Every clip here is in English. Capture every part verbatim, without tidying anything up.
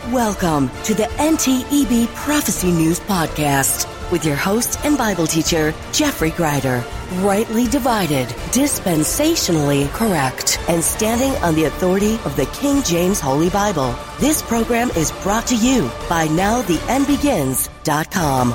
Welcome to the N T E B Prophecy News Podcast with your host and Bible teacher, Jeffrey Greider. Rightly divided, dispensationally correct, and standing on the authority of the King James Holy Bible. This program is brought to you by now the end begins dot com.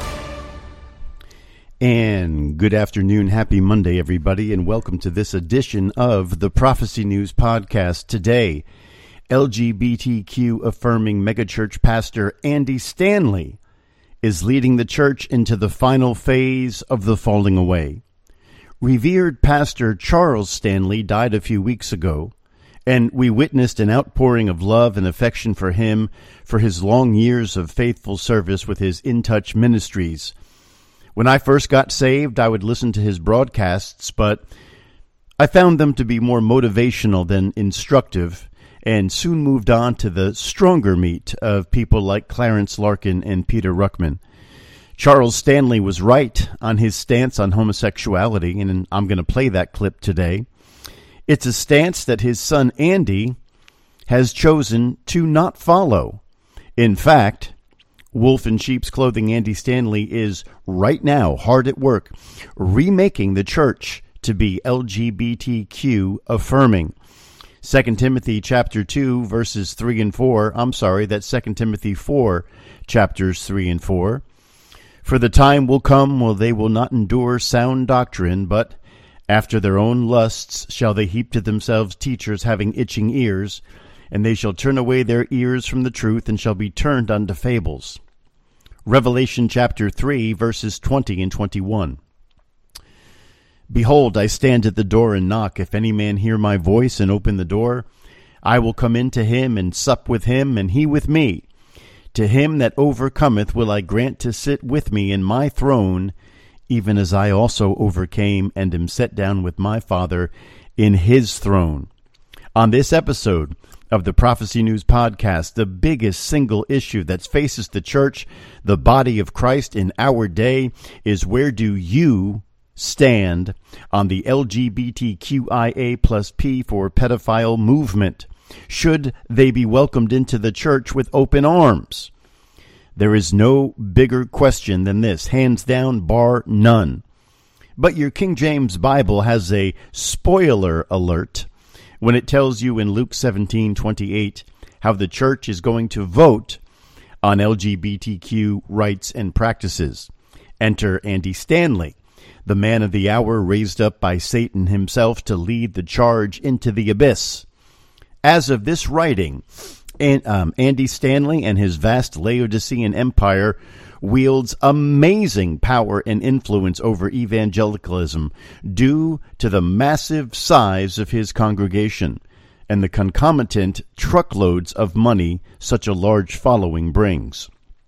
And good afternoon, happy Monday, everybody, and welcome to this edition of the Prophecy News Podcast. Today, L G B T Q affirming megachurch pastor Andy Stanley is leading the church into the final phase of the falling away. Revered Pastor Charles Stanley died a few weeks ago, and we witnessed an outpouring of love and affection for him for his long years of faithful service with his In Touch Ministries. When I first got saved, I would listen to his broadcasts, but I found them to be more motivational than instructive, and soon moved on to the stronger meat of people like Clarence Larkin and Peter Ruckman. Charles Stanley was right on his stance on homosexuality, and I'm going to play that clip today. It's a stance that his son Andy has chosen to not follow. In fact, wolf in sheep's clothing Andy Stanley is right now hard at work remaking the church to be L G B T Q affirming. Second Timothy chapter two, verses three and four. I'm sorry, that's Second Timothy four, chapters three and four. For the time will come when they will not endure sound doctrine, but after their own lusts shall they heap to themselves teachers having itching ears, and they shall turn away their ears from the truth and shall be turned unto fables. Revelation chapter three, verses twenty and twenty-one. Behold, I stand at the door and knock. If any man hear my voice and open the door, I will come in to him and sup with him, and he with me. To him that overcometh will I grant to sit with me in my throne, even as I also overcame and am set down with my Father in his throne. On this episode of the Prophecy News Podcast, the biggest single issue that faces the church, the body of Christ in our day, is where do you stand on the L G B T Q I A plus P for pedophile movement? Should they be welcomed into the church with open arms? There is no bigger question than this, hands down, bar none. But your King James Bible has a spoiler alert when it tells you in Luke seventeen twenty-eight how the church is going to vote on L G B T Q rights and practices. Enter Andy Stanley, the man of the hour raised up by Satan himself to lead the charge into the abyss. As of this writing, and, um, Andy Stanley and his vast Laodicean empire wields amazing power and influence over evangelicalism due to the massive size of his congregation and the concomitant truckloads of money such a large following brings.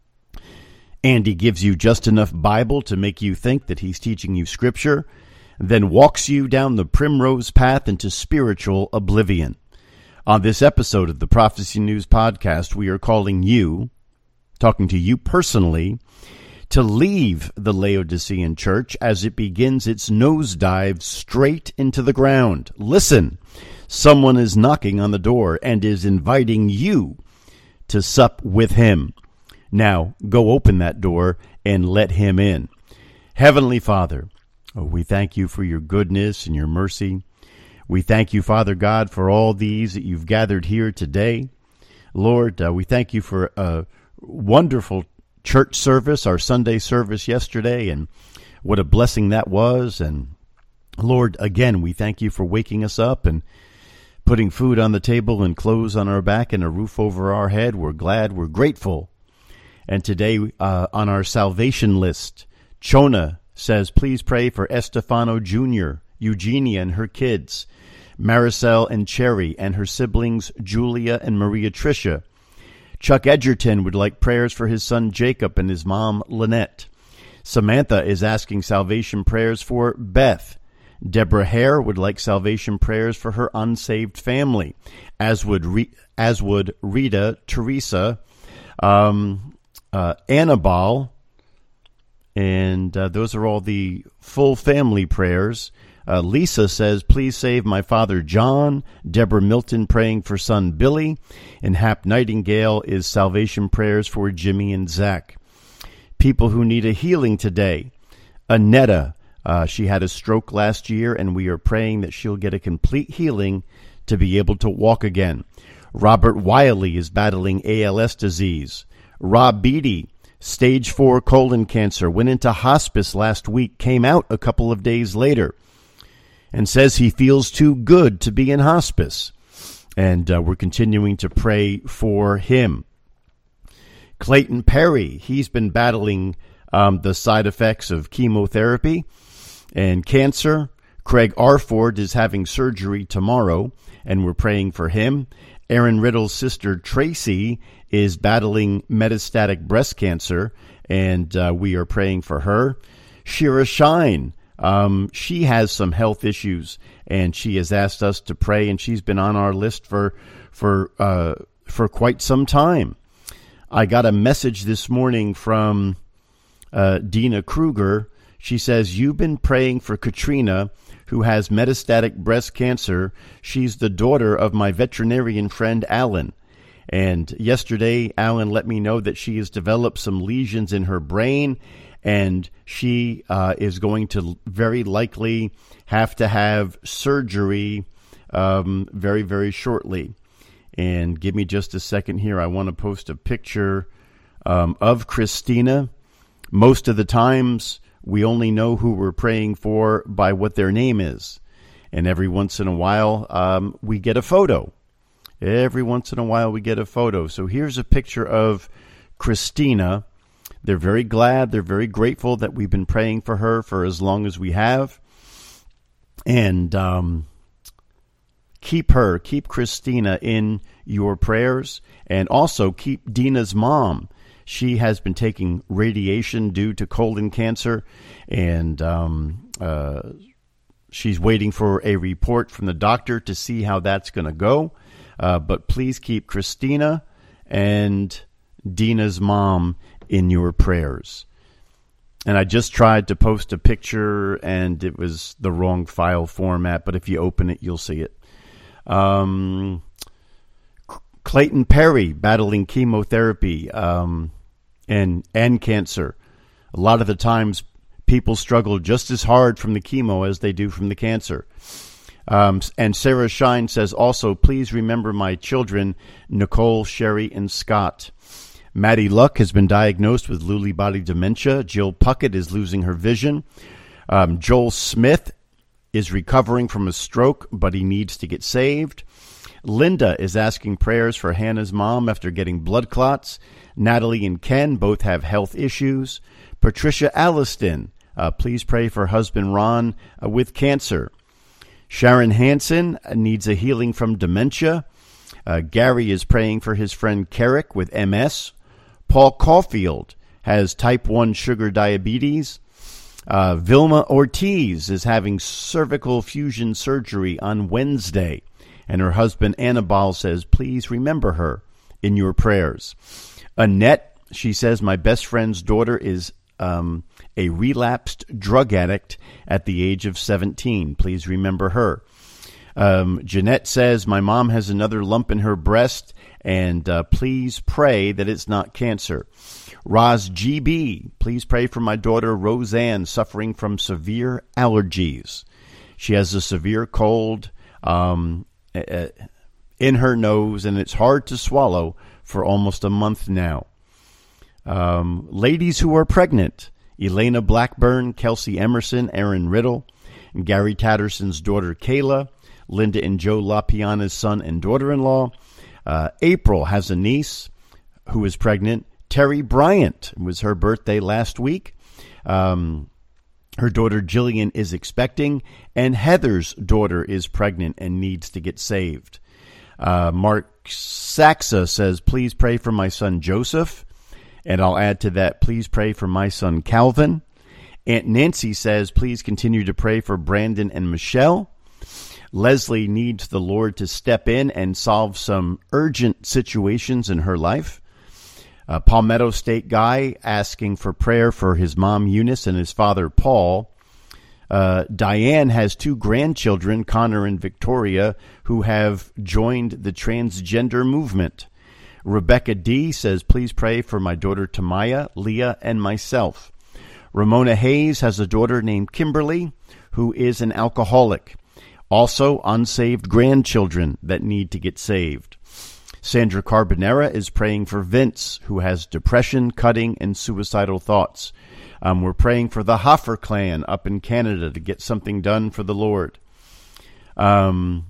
Andy gives you just enough Bible to make you think that he's teaching you Scripture, then walks you down the primrose path into spiritual oblivion. On this episode of the Prophecy News Podcast, we are calling you, talking to you personally, to leave the Laodicean church as it begins its nosedive straight into the ground. Listen, someone is knocking on the door and is inviting you to sup with him. Now, go open that door and let him in. Heavenly Father, oh, we thank you for your goodness and your mercy. We thank you, Father God, for all these that you've gathered here today. Lord, uh, we thank you for a wonderful church service, our Sunday service yesterday, and what a blessing that was. And Lord, again, we thank you for waking us up and putting food on the table and clothes on our back and a roof over our head. We're glad, we're grateful. And today uh, on our salvation list, Chona says, please pray for Estefano Junior, Eugenia and her kids, Maricel and Cherry and her siblings Julia and Maria Tricia. Chuck Edgerton would like prayers for his son Jacob and his mom Lynette. Samantha is asking salvation prayers for Beth. Deborah Hare would like salvation prayers for her unsaved family, as would Re- as would Rita, Teresa, um, uh, Annabelle, and uh, those are all the full family prayers. Uh, Lisa says, please save my father John. Deborah Milton praying for son Billy. And Hap Nightingale is salvation prayers for Jimmy and Zach. People who need a healing today. Annetta, uh, she had a stroke last year, and we are praying that she'll get a complete healing to be able to walk again. Robert Wiley is battling A L S disease. Rob Beatty, stage four colon cancer, went into hospice last week, came out a couple of days later, and says he feels too good to be in hospice. And uh, we're continuing to pray for him. Clayton Perry, he's been battling um, the side effects of chemotherapy and cancer. Craig Arford is having surgery tomorrow, and we're praying for him. Aaron Riddle's sister Tracy is battling metastatic breast cancer, and uh, we are praying for her. Shira Shine, um, she has some health issues, and she has asked us to pray, and she's been on our list for for uh, for quite some time. I got a message this morning from uh, Dina Kruger. She says, you've been praying for Katrina, who has metastatic breast cancer. She's the daughter of my veterinarian friend, Alan. And yesterday, Alan let me know that she has developed some lesions in her brain, and she uh, is going to very likely have to have surgery um, very, very shortly. And give me just a second here. I want to post a picture um, of Christina. Most of the times, we only know who we're praying for by what their name is. And every once in a while, um, we get a photo. Every once in a while, we get a photo. So here's a picture of Christina. They're very glad. They're very grateful that we've been praying for her for as long as we have. And um, keep her, keep Christina in your prayers. And also keep Dina's mom. She has been taking radiation due to colon cancer, and um, uh, she's waiting for a report from the doctor to see how that's going to go. Uh, but please keep Christina and Dina's mom in your prayers. And I just tried to post a picture, and it was the wrong file format, but if you open it, you'll see it. Um, Clayton Perry battling chemotherapy um, and and cancer. A lot of the times, people struggle just as hard from the chemo as they do from the cancer. Um, and Sarah Shine says also, please remember my children, Nicole, Sherry, and Scott. Maddie Luck has been diagnosed with Lewy body dementia. Jill Puckett is losing her vision. Um, Joel Smith is recovering from a stroke, but he needs to get saved. Linda is asking prayers for Hannah's mom after getting blood clots. Natalie and Ken both have health issues. Patricia Alliston, uh, please pray for husband Ron uh, with cancer. Sharon Hansen needs a healing from dementia. Uh, Gary is praying for his friend Carrick with M S. Paul Caulfield has type one sugar diabetes. Uh, Vilma Ortiz is having cervical fusion surgery on Wednesday. And her husband, Annabelle, says, please remember her in your prayers. Annette, she says, my best friend's daughter is um, a relapsed drug addict at the age of seventeen. Please remember her. Um, Jeanette says, my mom has another lump in her breast, and uh, please pray that it's not cancer. Roz G B, please pray for my daughter, Roseanne, suffering from severe allergies. She has a severe cold um, in her nose, and it's hard to swallow for almost a month now. Um, ladies who are pregnant, Elena Blackburn, Kelsey Emerson, Aaron Riddle, and Gary Tatterson's daughter, Kayla, Linda and Joe LaPiana's son and daughter-in-law. Uh, April has a niece who is pregnant. Terry Bryant, it was her birthday last week. Um, her daughter Jillian is expecting, and Heather's daughter is pregnant and needs to get saved. Uh, Mark Saxa says, please pray for my son Joseph. And I'll add to that, please pray for my son Calvin. Aunt Nancy says, please continue to pray for Brandon and Michelle. Leslie needs the Lord to step in and solve some urgent situations in her life. Uh, Palmetto State Guy asking for prayer for his mom Eunice and his father Paul. Uh, Diane has two grandchildren, Connor and Victoria, who have joined the transgender movement. Rebecca D. says, please pray for my daughter Tamaya, Leah, and myself. Ramona Hayes has a daughter named Kimberly, who is an alcoholic. Also, unsaved grandchildren that need to get saved. Sandra Carbonera is praying for Vince, who has depression, cutting, and suicidal thoughts. Um, we're praying for the Hoffer clan up in Canada to get something done for the Lord. Um,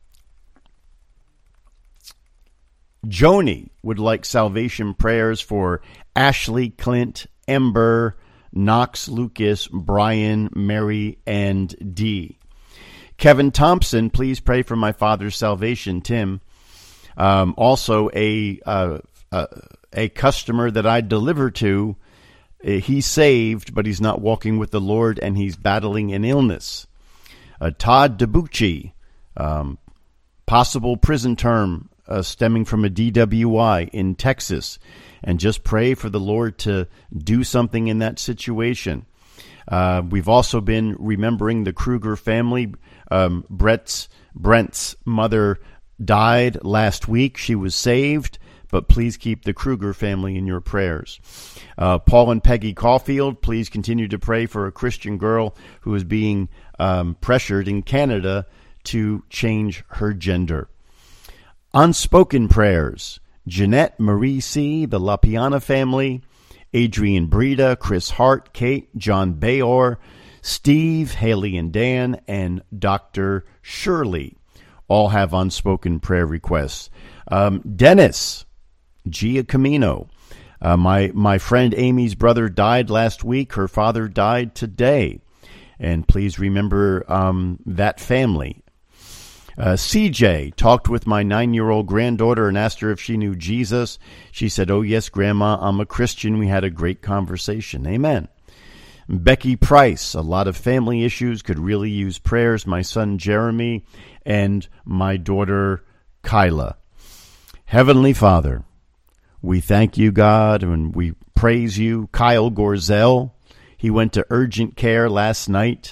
Joni would like salvation prayers for Ashley, Clint, Ember, Knox, Lucas, Brian, Mary, and Dee. Kevin Thompson, please pray for my father's salvation, Tim. Um, also, a uh, uh, a customer that I deliver to, uh, he's saved, but he's not walking with the Lord, and he's battling an illness. Uh, Todd DeBucci, um, possible prison term uh, stemming from a D W I in Texas, and just pray for the Lord to do something in that situation. Uh, we've also been remembering the Kruger family. Um, Brett's Brent's mother died last week. She was saved, but please keep the Kruger family in your prayers. Uh, Paul and Peggy Caulfield, please continue to pray for a Christian girl who is being um, pressured in Canada to change her gender. Unspoken prayers. Jeanette Marie C., the LaPiana family, Adrian Breda, Chris Hart, Kate, John Bayor, Steve, Haley and Dan, and Doctor Shirley all have unspoken prayer requests. Um, Dennis Giacomino, uh, my, my friend Amy's brother died last week. Her father died today. And please remember um, that family. Uh, C J talked with my nine-year-old granddaughter and asked her if she knew Jesus. She said, oh, yes, Grandma, I'm a Christian. We had a great conversation. Amen. Becky Price, a lot of family issues, could really use prayers. My son Jeremy and my daughter Kyla. Heavenly Father, we thank you, God, and we praise you. Kyle Gorzel, he went to urgent care last night.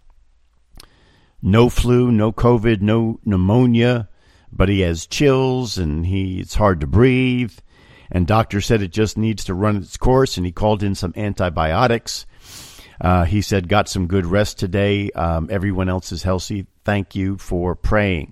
No flu, no COVID, no pneumonia, but he has chills and he it's hard to breathe. And doctor said it just needs to run its course, and he called in some antibiotics. Uh, he said, got some good rest today. Um, everyone else is healthy. Thank you for praying.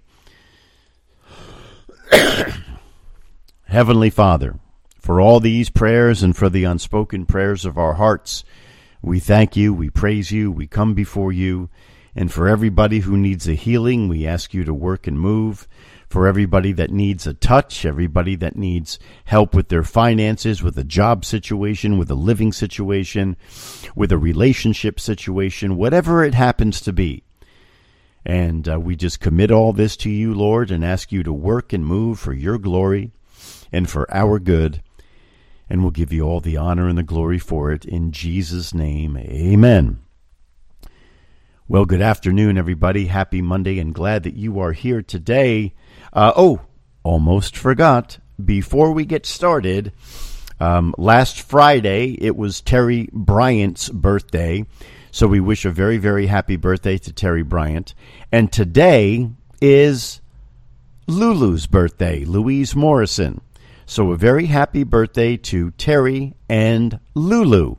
Heavenly Father, for all these prayers and for the unspoken prayers of our hearts, we thank you, we praise you, we come before you. And for everybody who needs a healing, we ask you to work and move. For everybody that needs a touch, everybody that needs help with their finances, with a job situation, with a living situation, with a relationship situation, whatever it happens to be. And uh, we just commit all this to you, Lord, and ask you to work and move for your glory and for our good. And we'll give you all the honor and the glory for it. In Jesus' name, amen. Well, good afternoon, everybody. Happy Monday, and glad that you are here today. Uh, oh, almost forgot. Before we get started, um, last Friday, it was Terry Bryant's birthday. So we wish a very, very happy birthday to Terry Bryant. And today is Lulu's birthday, Louise Morrison. So a very happy birthday to Terry and Lulu.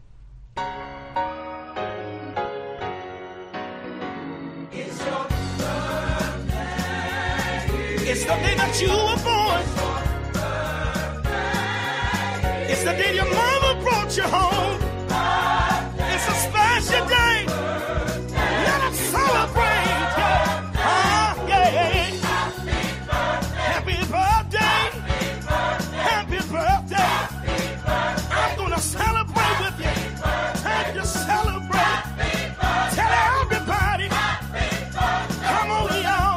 It's the day that you were born. It's the day your mama brought you home. It's a special day. Let us celebrate. Ah, yeah. Happy birthday. Happy birthday. I'm going to celebrate with you. Time to celebrate. Tell everybody. Come on, y'all.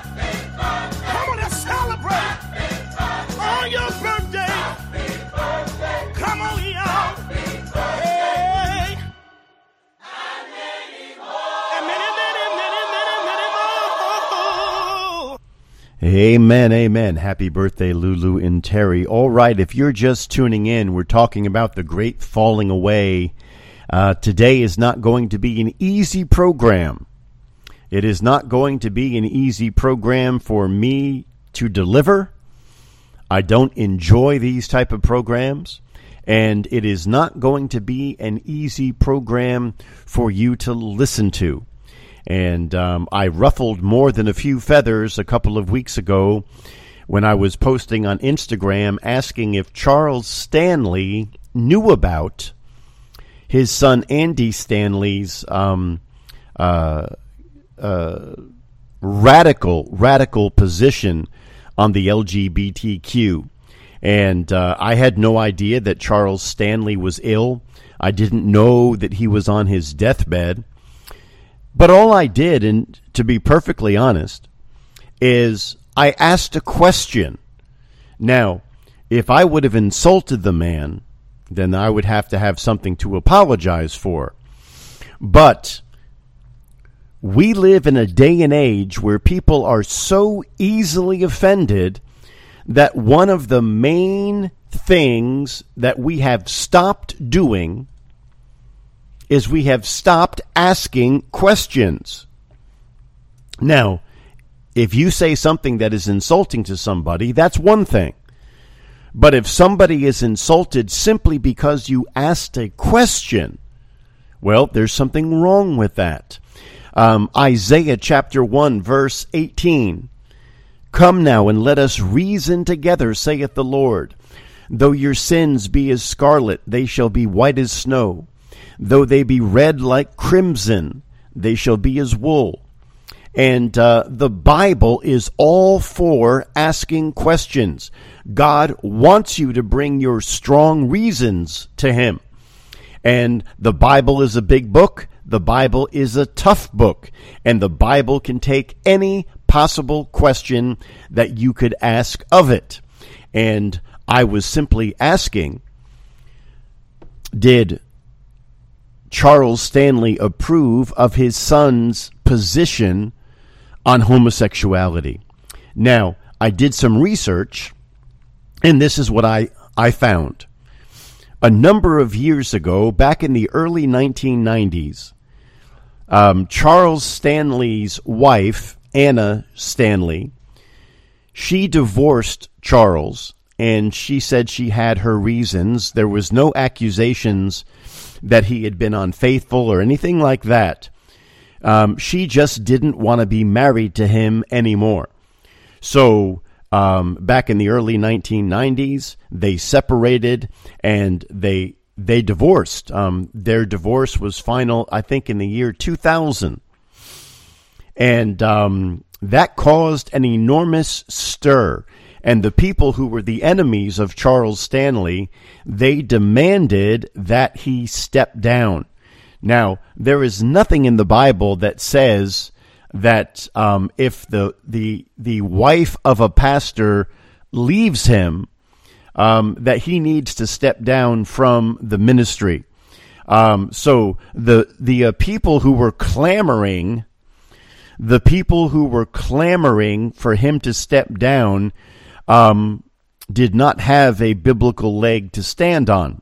Celebrate on your birthday. Come on, y'all. Hey. And many more. And many, many, many, many, many more. Amen, amen. Happy birthday, Lulu and Terry. All right, if you're just tuning in, we're talking about the great falling away Uh, today is not going to be an easy program. It is not going to be an easy program for me to deliver. I don't enjoy these type of programs, and it is not going to be an easy program for you to listen to. And um, I ruffled more than a few feathers a couple of weeks ago when I was posting on Instagram asking if Charles Stanley knew about his son Andy Stanley's um, uh, uh, radical, radical position on the L G B T Q. And uh, I had no idea that Charles Stanley was ill. I didn't know that he was on his deathbed. But all I did, and to be perfectly honest, is I asked a question. Now, if I would have insulted the man, then I would have to have something to apologize for. But we live in a day and age where people are so easily offended that one of the main things that we have stopped doing is we have stopped asking questions. Now, if you say something that is insulting to somebody, that's one thing. But if somebody is insulted simply because you asked a question, well, there's something wrong with that. Um, Isaiah chapter one, verse eighteen. Come now and let us reason together, saith the Lord. Though your sins be as scarlet, they shall be white as snow. Though they be red like crimson, they shall be as wool. And uh, the Bible is all for asking questions. God wants you to bring your strong reasons to him. And the Bible is a big book. The Bible is a tough book. And the Bible can take any possible question that you could ask of it. And I was simply asking, did Charles Stanley approve of his son's position on homosexuality? Now, I did some research, and this is what I, I found. A number of years ago, back in the early nineteen nineties, um, Charles Stanley's wife, Anna Stanley, she divorced Charles, and she said she had her reasons. There was no accusations that he had been unfaithful or anything like that. Um, she just didn't want to be married to him anymore. So um, back in the early nineteen nineties, they separated and they they divorced. Um, their divorce was final, I think, in the year two thousand. And um, that caused an enormous stir. And the people who were the enemies of Charles Stanley, they demanded that he step down. Now, there is nothing in the Bible that says that um, if the, the the wife of a pastor leaves him, um, that he needs to step down from the ministry. Um, so the the uh, people who were clamoring, the people who were clamoring for him to step down, um, did not have a biblical leg to stand on.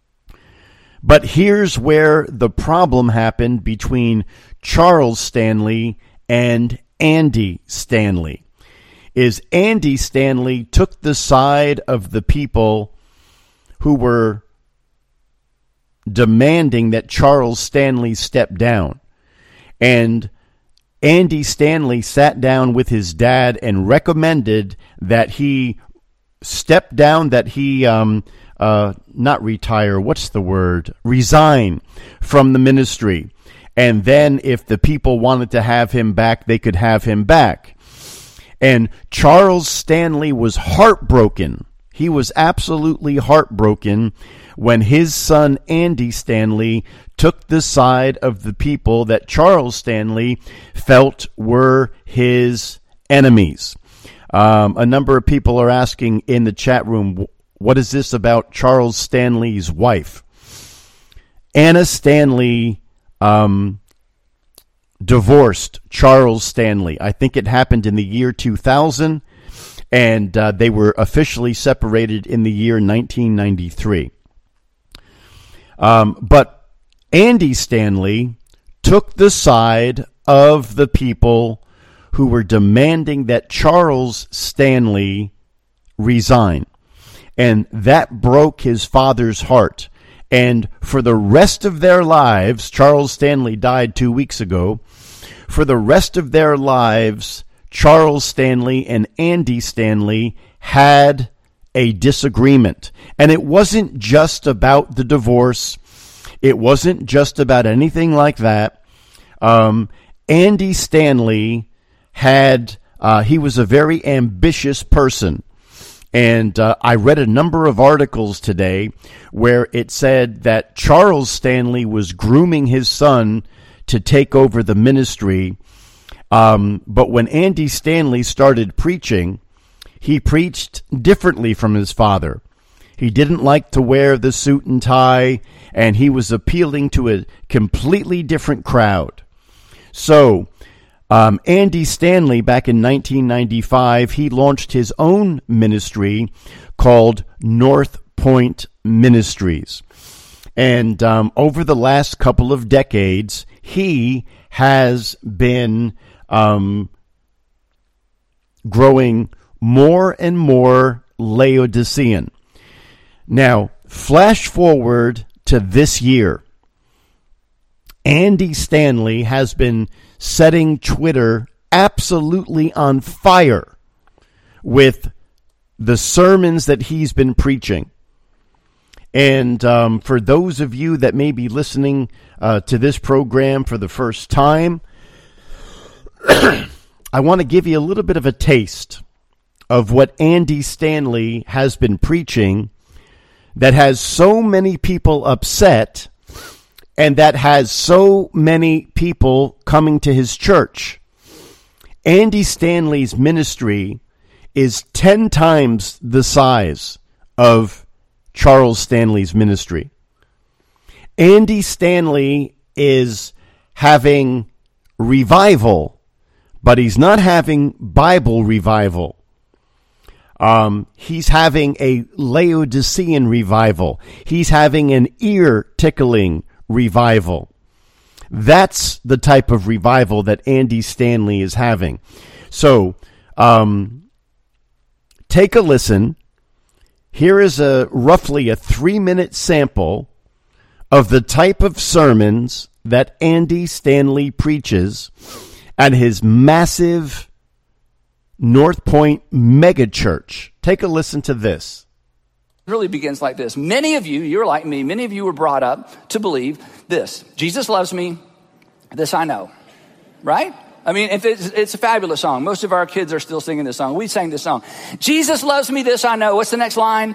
But here's where the problem happened between Charles Stanley and Andy Stanley. Is Andy Stanley took the side of the people who were demanding that Charles Stanley step down. And Andy Stanley sat down with his dad and recommended that he step down, that he... Um, Uh, not retire, what's the word? Resign from the ministry. And then if the people wanted to have him back, they could have him back. And Charles Stanley was heartbroken. He was absolutely heartbroken when his son Andy Stanley took the side of the people that Charles Stanley felt were his enemies. Um, a number of people are asking in the chat room, what is this about Charles Stanley's wife? Anna Stanley um, divorced Charles Stanley. I think it happened in the year two thousand, and uh, they were officially separated in the year nineteen ninety-three. Um, but Andy Stanley took the side of the people who were demanding that Charles Stanley resign. And that broke his father's heart. And for the rest of their lives, Charles Stanley died two weeks ago. For the rest of their lives, Charles Stanley and Andy Stanley had a disagreement. And it wasn't just about the divorce. It wasn't just about anything like that. Um, Andy Stanley had, uh, he was a very ambitious person. And uh, I read a number of articles today where it said that Charles Stanley was grooming his son to take over the ministry. Um, but when Andy Stanley started preaching, he preached differently from his father. He didn't like to wear the suit and tie, and he was appealing to a completely different crowd. So, Um, Andy Stanley, back in nineteen ninety-five, he launched his own ministry called North Point Ministries. And um, over the last couple of decades, he has been um, growing more and more Laodicean. Now, flash forward to this year. Andy Stanley has been setting Twitter absolutely on fire with the sermons that he's been preaching. And um, for those of you that may be listening uh, to this program for the first time, I want to give you a little bit of a taste of what Andy Stanley has been preaching that has so many people upset and that has so many people coming to his church. Andy Stanley's ministry is ten times the size of Charles Stanley's ministry. Andy Stanley is having revival, but he's not having Bible revival. Um, he's having a Laodicean revival. He's having an ear-tickling revival. That's the type of revival that Andy Stanley is having. So, um, take a listen. Here is a roughly a three-minute sample of the type of sermons that Andy Stanley preaches at his massive North Point megachurch. Take a listen to this. It really begins like this. Many of you, you're like me, many of you were brought up to believe this. Jesus loves me, this I know. Right? I mean, if it's, it's a fabulous song. Most of our kids are still singing this song. We sang this song. Jesus loves me, this I know. What's the next line?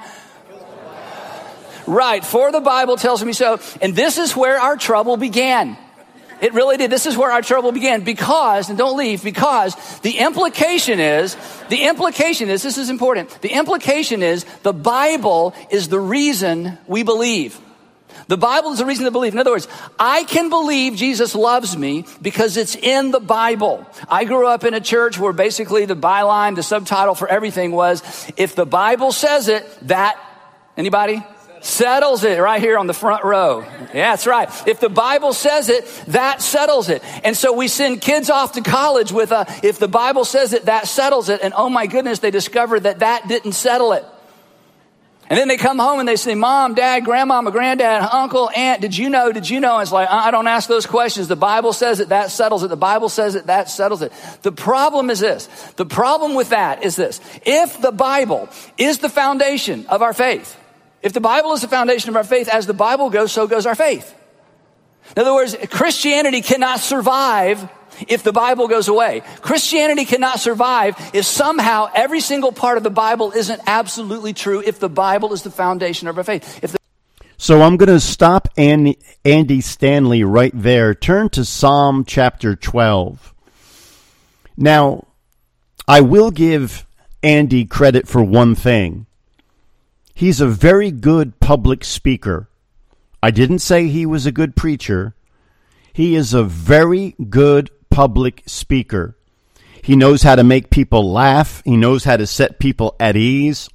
Right, for the Bible tells me so. And this is where our trouble began. It really did. This is where our trouble began because, and don't leave, because the implication is, the implication is, this is important. The implication is the Bible is the reason we believe. The Bible is the reason to believe. In other words, I can believe Jesus loves me because it's in the Bible. I grew up in a church where basically the byline, the subtitle for everything was, if the Bible says it, that, anybody? Settles it, right here on the front row. Yeah, that's right. If the Bible says it, that settles it. And so we send kids off to college with a, if the Bible says it, that settles it. And oh my goodness, they discover that that didn't settle it. And then they come home and they say, Mom, Dad, Grandmama, Granddad, Uncle, Aunt, did you know, did you know? And it's like, I don't ask those questions. The Bible says it, that settles it. The Bible says it, that settles it. The problem is this. The problem with that is this. If the Bible is the foundation of our faith, if the Bible is the foundation of our faith, as the Bible goes, so goes our faith. In other words, Christianity cannot survive if the Bible goes away. Christianity cannot survive if somehow every single part of the Bible isn't absolutely true, if the Bible is the foundation of our faith. If the- so I'm going to stop Andy, Andy Stanley right there. Turn to Psalm chapter twelve. Now, I will give Andy credit for one thing. He's a very good public speaker. I didn't say he was a good preacher. He is a very good public speaker. He knows how to make people laugh. He knows how to set people at ease.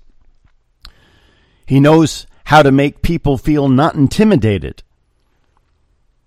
He knows how to make people feel not intimidated.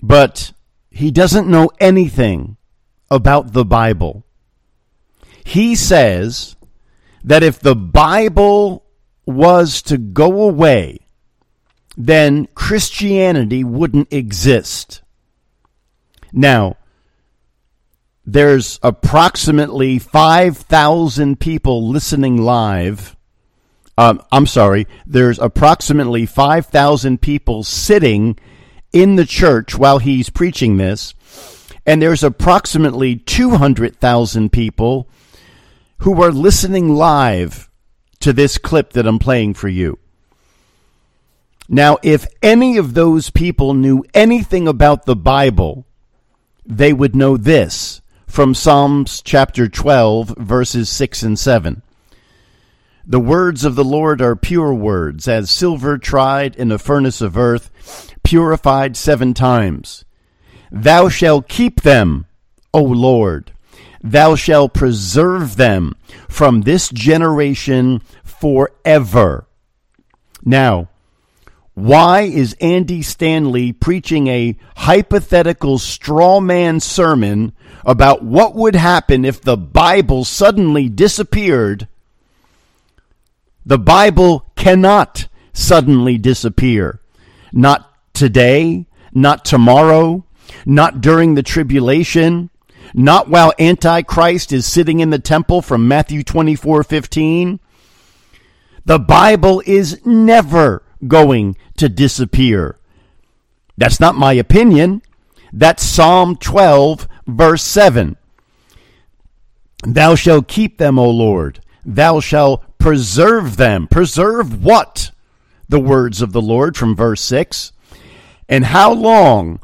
but he doesn't know anything about the Bible. He says that if the Bible was to go away, then Christianity wouldn't exist. Now, there's approximately five thousand people listening live. Um, I'm sorry, there's approximately five thousand people sitting in the church while he's preaching this, and there's approximately two hundred thousand people who are listening live to this clip that I'm playing for you. Now, if any of those people knew anything about the Bible, they would know this from Psalms chapter twelve, verses six and seven. The words of the Lord are pure words, as silver tried in a furnace of earth, purified seven times. Thou shalt keep them, O Lord. Thou shalt preserve them from this generation forever. Now, why is Andy Stanley preaching a hypothetical straw man sermon about what would happen if the Bible suddenly disappeared? The Bible cannot suddenly disappear. Not today, not tomorrow, not during the tribulation, not while Antichrist is sitting in the temple from Matthew twenty-four fifteen. The Bible is never going to disappear. That's not my opinion. That's Psalm twelve, verse seven. Thou shalt keep them, O Lord. Thou shalt preserve them. Preserve what? The words of the Lord from verse six. And how long,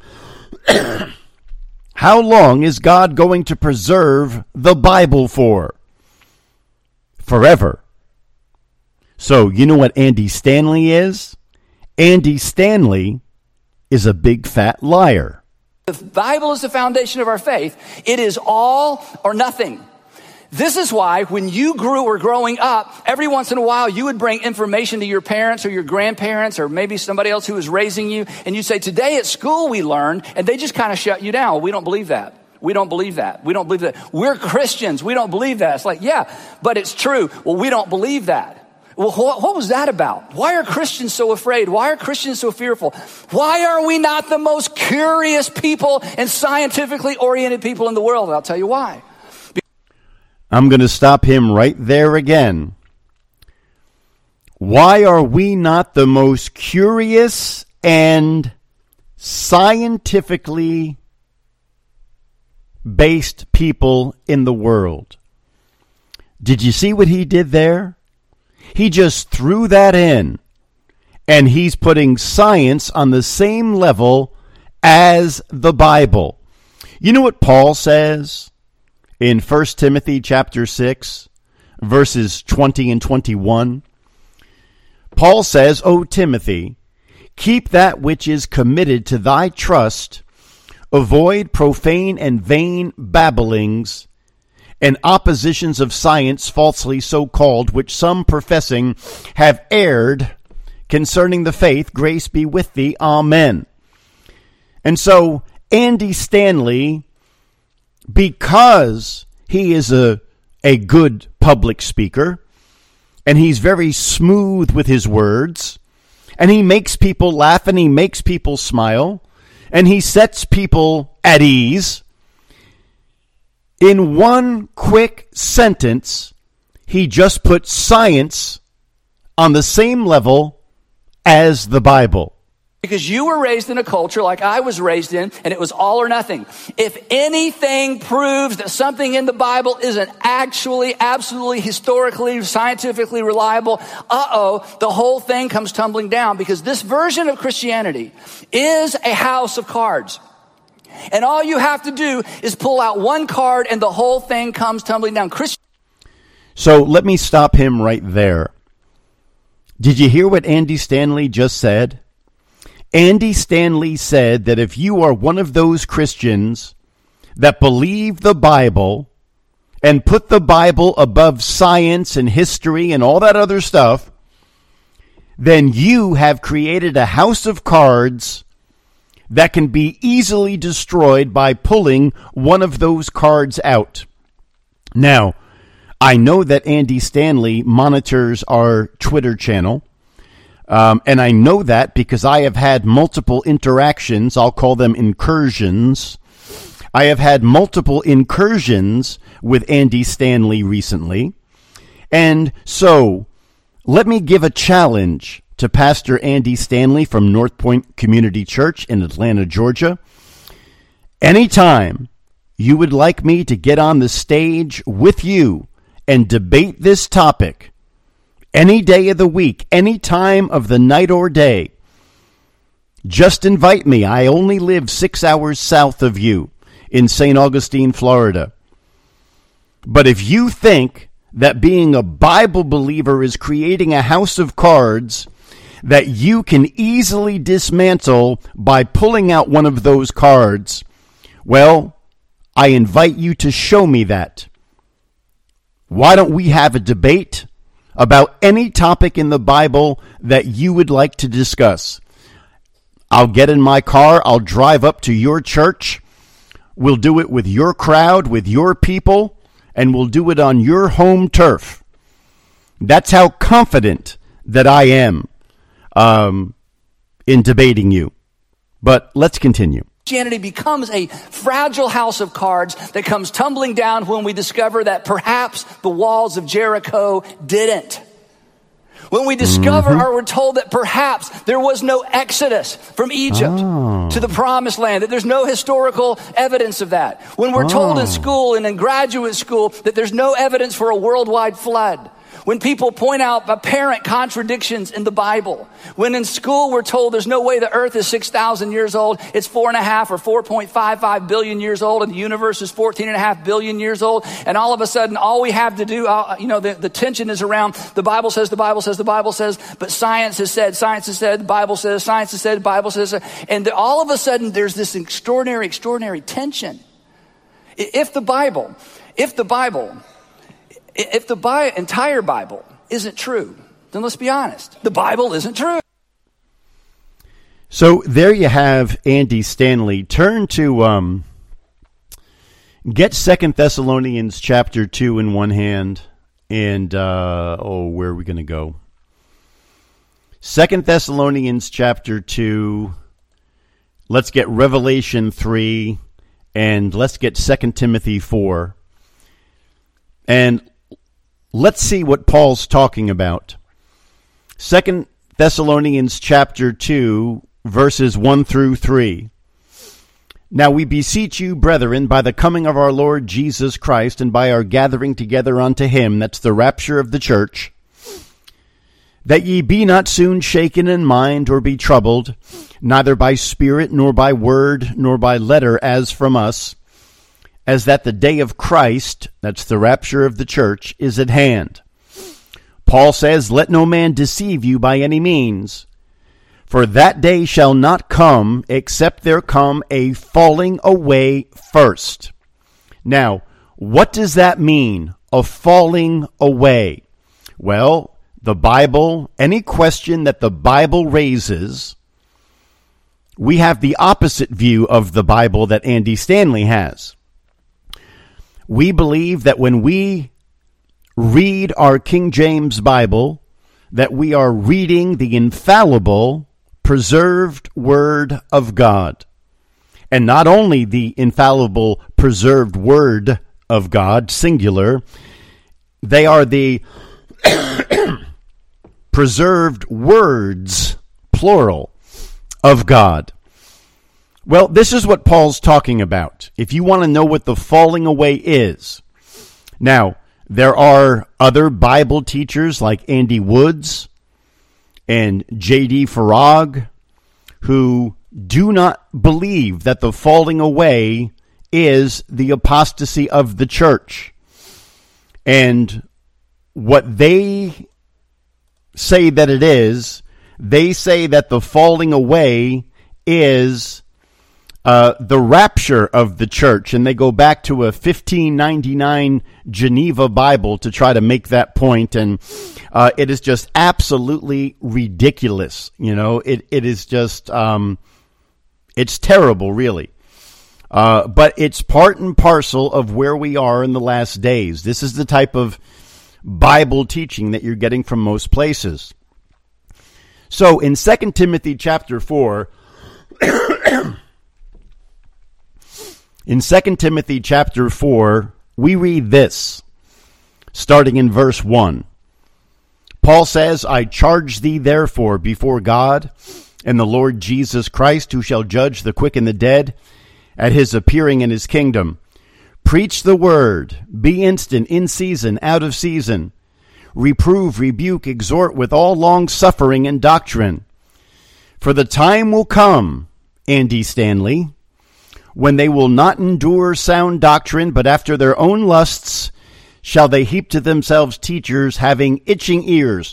how long is God going to preserve the Bible for? Forever. So, you know what Andy Stanley is? Andy Stanley is a big fat liar. The Bible is the foundation of our faith. It is all or nothing. This is why when you grew or growing up, every once in a while you would bring information to your parents or your grandparents or maybe somebody else who was raising you, and you say, today at school we learned, and they just kind of shut you down. Well, we don't believe that. We don't believe that. We don't believe that. We're Christians. We don't believe that. It's like, yeah, but it's true. Well, we don't believe that. Well, what, what was that about? Why are Christians so afraid? Why are Christians so fearful? Why are we not the most curious people and scientifically oriented people in the world? And I'll tell you why. I'm going to stop him right there again. Why are we not the most curious and scientifically based people in the world? Did you see what he did there? He just threw that in, and he's putting science on the same level as the Bible. You know what Paul says in First Timothy chapter six, verses twenty and twenty-one? Paul says, O Timothy, keep that which is committed to thy trust, avoid profane and vain babblings, and oppositions of science falsely so called, which some professing have erred concerning the faith. Grace be with thee. Amen. And so Andy Stanley, because he is a, a good public speaker, and he's very smooth with his words, and he makes people laugh, and he makes people smile, and he sets people at ease, in one quick sentence, he just put science on the same level as the Bible. Because you were raised in a culture like I was raised in, and it was all or nothing. If anything proves that something in the Bible isn't actually, absolutely, historically, scientifically reliable, uh-oh, the whole thing comes tumbling down, because this version of Christianity is a house of cards. And all you have to do is pull out one card and the whole thing comes tumbling down. Christ- so let me stop him right there. Did you hear what Andy Stanley just said? Andy Stanley said that if you are one of those Christians that believe the Bible and put the Bible above science and history and all that other stuff, then you have created a house of cards that can be easily destroyed by pulling one of those cards out. Now, I know that Andy Stanley monitors our Twitter channel, um, and I know that because I have had multiple interactions. I'll call them incursions. I have had multiple incursions with Andy Stanley recently. And so, let me give a challenge to Pastor Andy Stanley from North Point Community Church in Atlanta, Georgia. Anytime you would like me to get on the stage with you and debate this topic, any day of the week, any time of the night or day, just invite me. I only live six hours south of you in Saint Augustine, Florida. But if you think that being a Bible believer is creating a house of cards that you can easily dismantle by pulling out one of those cards, well, I invite you to show me that. Why don't we have a debate about any topic in the Bible that you would like to discuss? I'll get in my car. I'll drive up to your church. We'll do it with your crowd, with your people, and we'll do it on your home turf. That's how confident that I am um, in debating you. But let's continue. Christianity becomes a fragile house of cards that comes tumbling down when we discover that perhaps the walls of Jericho didn't. When we discover mm-hmm. or we're told that perhaps there was no exodus from Egypt oh. to the promised land, that there's no historical evidence of that. When we're oh. told in school and in graduate school that there's no evidence for a worldwide flood. When people point out apparent contradictions in the Bible. When in school we're told there's no way the earth is six thousand years old, it's four and a half or four point five five billion years old, and the universe is fourteen and a half billion years old. And all of a sudden, all we have to do, uh, you know, the, the tension is around the Bible says, the Bible says, the Bible says, but science has said, science has said, the Bible says, science has said, the Bible says. And the, all of a sudden, there's this extraordinary, extraordinary tension. If the Bible, if the Bible... If the Bi- entire Bible isn't true, then let's be honest. The Bible isn't true. So there you have Andy Stanley. Turn to, um, get Second Thessalonians chapter two in one hand. And, uh, oh, where are we going to go? Second Thessalonians chapter two. Let's get Revelation three. And let's get Second Timothy four. And let's see what Paul's talking about. Second Thessalonians chapter two, verses one through three. Now we beseech you, brethren, by the coming of our Lord Jesus Christ, and by our gathering together unto him, that's the rapture of the church, that ye be not soon shaken in mind, or be troubled, neither by spirit, nor by word, nor by letter, as from us, as that the day of Christ, that's the rapture of the church, is at hand. Paul says, let no man deceive you by any means, for that day shall not come, except there come a falling away first. Now, what does that mean, a falling away? Well, the Bible, any question that the Bible raises, we have the opposite view of the Bible that Andy Stanley has. We believe that when we read our King James Bible, that we are reading the infallible, preserved Word of God. And not only the infallible, preserved Word of God, singular, they are the preserved words, plural, of God. Well, this is what Paul's talking about. If you want to know what the falling away is. Now, there are other Bible teachers like Andy Woods and J D Farag who do not believe that the falling away is the apostasy of the church. And what they say that it is, they say that the falling away is Uh, the rapture of the church, and they go back to a fifteen ninety-nine Geneva Bible to try to make that point, and uh, it is just absolutely ridiculous. You know, it it is just um, It's terrible, really. Uh, but it's part and parcel of where we are in the last days. This is the type of Bible teaching that you're getting from most places. So in Second Timothy chapter four, in Second Timothy chapter four, we read this, starting in verse one. Paul says, I charge thee therefore before God and the Lord Jesus Christ, who shall judge the quick and the dead at his appearing in his kingdom. Preach the word, be instant, in season, out of season. Reprove, rebuke, exhort with all long suffering and doctrine. For the time will come, Andy Stanley, when they will not endure sound doctrine, but after their own lusts shall they heap to themselves teachers having itching ears.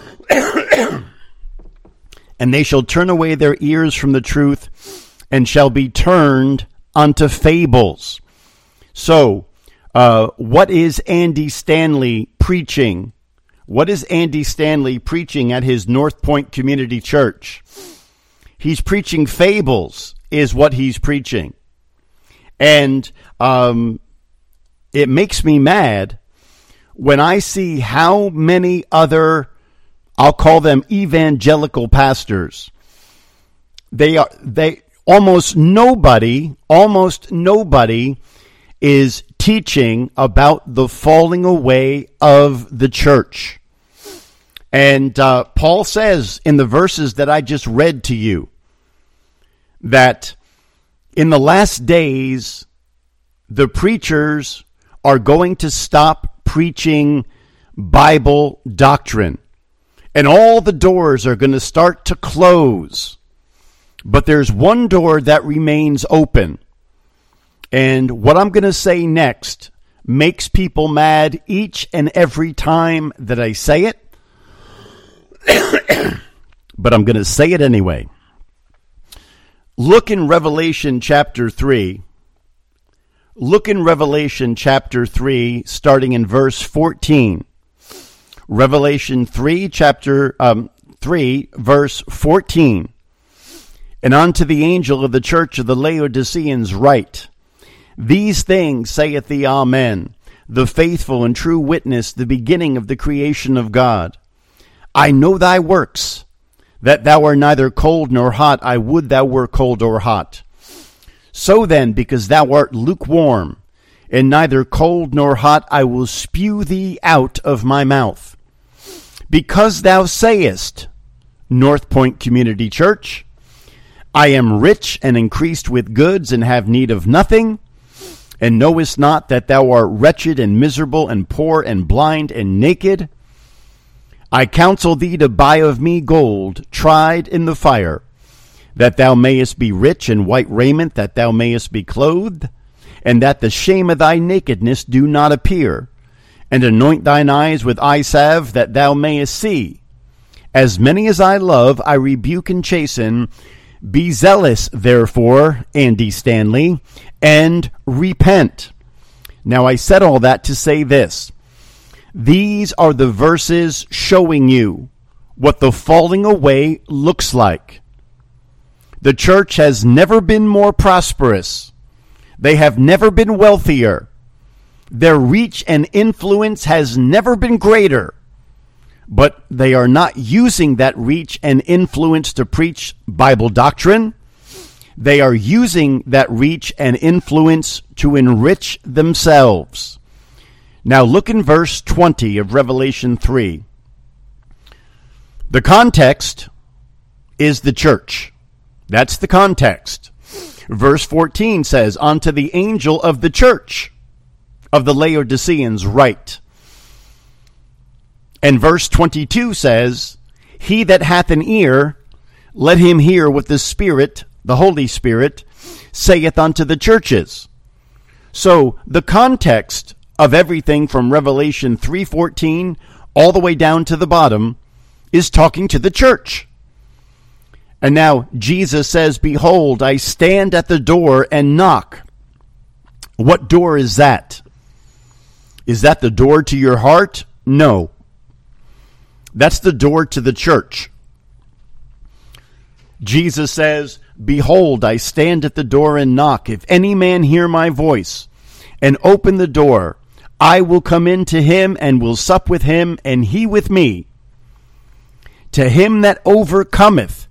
And they shall turn away their ears from the truth, and shall be turned unto fables. So, uh, what is Andy Stanley preaching? What is Andy Stanley preaching at his North Point Community Church? He's preaching fables, is what he's preaching. And um, it makes me mad when I see how many other, I'll call them evangelical pastors, they are, they, almost nobody, almost nobody is teaching about the falling away of the church. And uh, Paul says in the verses that I just read to you that in the last days, the preachers are going to stop preaching Bible doctrine. And all the doors are going to start to close. But there's one door that remains open. And what I'm going to say next makes people mad each and every time that I say it. But I'm going to say it anyway. Look in Revelation chapter three. Look in Revelation chapter three, starting in verse fourteen. Revelation three, chapter um, three, verse fourteen. And unto the angel of the church of the Laodiceans write, These things saith the Amen, the faithful and true witness, the beginning of the creation of God. I know thy works, that thou art neither cold nor hot. I would thou were cold or hot. So then, because thou art lukewarm, and neither cold nor hot, I will spew thee out of my mouth. Because thou sayest, North Point Community Church, I am rich and increased with goods, and have need of nothing, and knowest not that thou art wretched and miserable and poor and blind and naked? I counsel thee to buy of me gold tried in the fire, that thou mayest be rich, and white raiment, that thou mayest be clothed, and that the shame of thy nakedness do not appear, and anoint thine eyes with eye salve, that thou mayest see. As many as I love, I rebuke and chasten. Be zealous, therefore, Andy Stanley, and repent. Now, I said all that to say this. These are the verses showing you what the falling away looks like. The church has never been more prosperous. They have never been wealthier. Their reach and influence has never been greater. But they are not using that reach and influence to preach Bible doctrine. They are using that reach and influence to enrich themselves. Now look in verse twenty of Revelation three. The context is the church. That's the context. Verse fourteen says, Unto the angel of the church of the Laodiceans write. And verse twenty-two says, He that hath an ear, let him hear what the Spirit, the Holy Spirit, saith unto the churches. So the context of everything from Revelation three fourteen all the way down to the bottom is talking to the church. And now Jesus says, Behold, I stand at the door and knock. What door is that? Is that the door to your heart? No. That's the door to the church. Jesus says, "Behold, I stand at the door and knock. If any man hear my voice and open the door, I will come in to him and will sup with him, and he with me. To him that overcometh."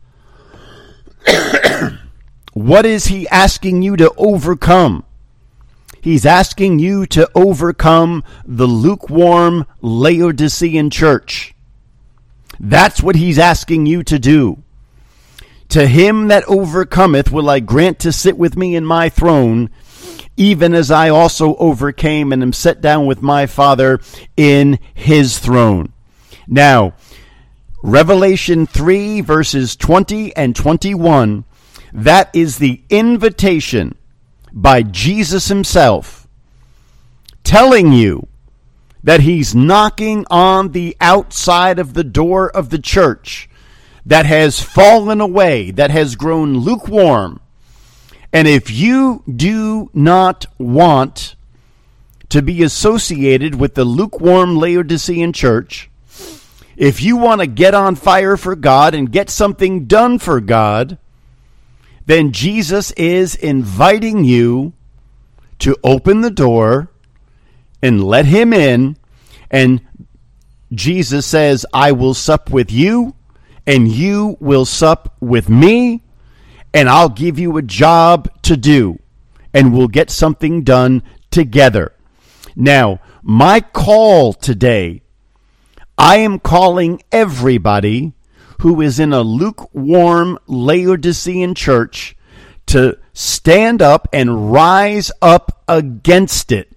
What is he asking you to overcome? He's asking you to overcome the lukewarm Laodicean church. That's what he's asking you to do. To him that overcometh will I grant to sit with me in my throne, even as I also overcame and am set down with my Father in his throne. Now, Revelation three, verses twenty and twenty-one, that is the invitation by Jesus himself, telling you that he's knocking on the outside of the door of the church that has fallen away, that has grown lukewarm. And if you do not want to be associated with the lukewarm Laodicean church, if you want to get on fire for God and get something done for God, then Jesus is inviting you to open the door and let him in. And Jesus says, "I will sup with you, and you will sup with me, and I'll give you a job to do, and we'll get something done together." Now, my call today, I am calling everybody who is in a lukewarm Laodicean church to stand up and rise up against it.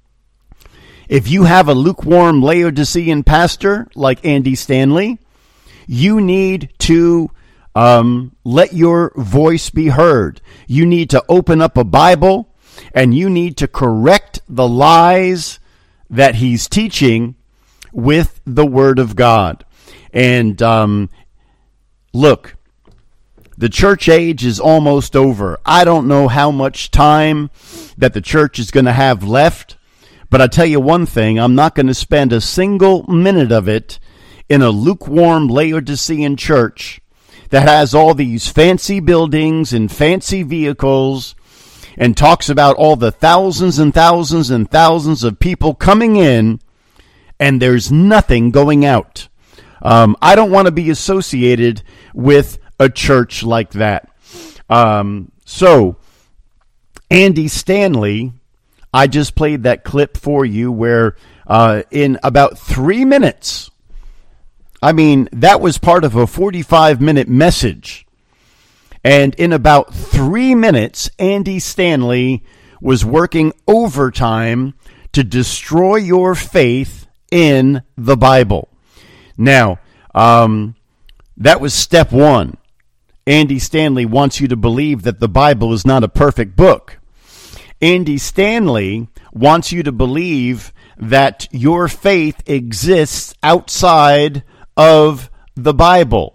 If you have a lukewarm Laodicean pastor like Andy Stanley, you need to um, let your voice be heard. You need to open up a Bible, and you need to correct the lies that he's teaching with the Word of God. And um, look, the church age is almost over. I don't know how much time that the church is going to have left, but I tell you one thing, I'm not going to spend a single minute of it in a lukewarm Laodicean church that has all these fancy buildings and fancy vehicles and talks about all the thousands and thousands and thousands of people coming in, and there's nothing going out. Um, I don't want to be associated with a church like that. Um, so, Andy Stanley, I just played that clip for you where uh, in about three minutes, I mean, that was part of a forty-five minute message. And in about three minutes, Andy Stanley was working overtime to destroy your faith in the Bible. Now, um, that was step one. Andy Stanley wants you to believe that the Bible is not a perfect book. Andy Stanley wants you to believe that your faith exists outside of the Bible.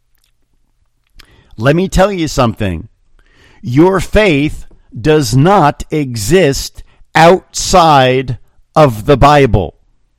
Let me tell you something. Your faith does not exist outside of the Bible.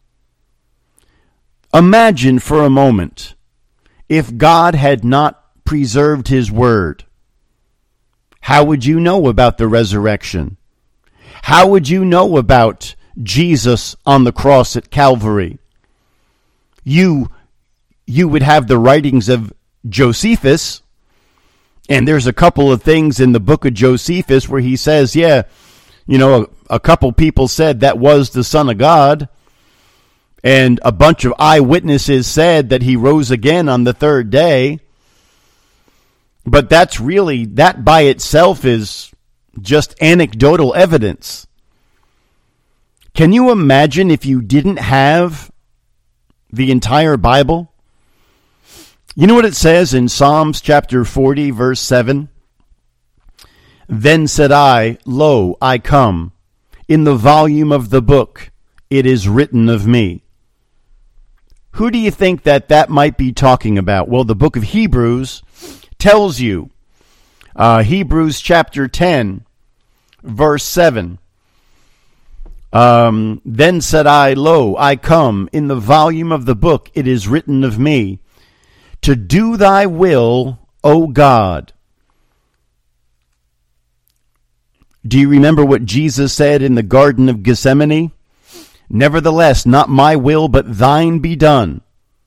Imagine for a moment if God had not preserved his word. How would you know about the resurrection? How would you know about Jesus on the cross at Calvary? You, you would have the writings of Josephus, and there's a couple of things in the book of Josephus where he says, yeah, you know, a, a couple people said that was the Son of God, and a bunch of eyewitnesses said that he rose again on the third day. But that's really, that by itself is just anecdotal evidence. Can you imagine if you didn't have the entire Bible? You know what it says in Psalms chapter forty, verse seven? Then said I, Lo, I come. In the volume of the book, it is written of me. Who do you think that that might be talking about? Well, the book of Hebrews tells you. Uh, Hebrews chapter ten, verse seven. Um, then said I, Lo, I come. In the volume of the book, it is written of me, to do thy will, O God. Do you remember what Jesus said in the Garden of Gethsemane? Nevertheless, not my will, but thine be done.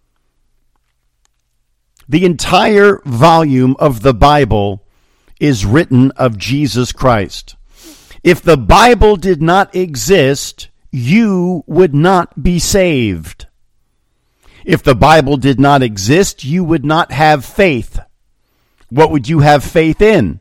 The entire volume of the Bible is written of Jesus Christ. If the Bible did not exist, you would not be saved. If the Bible did not exist, you would not have faith. What would you have faith in?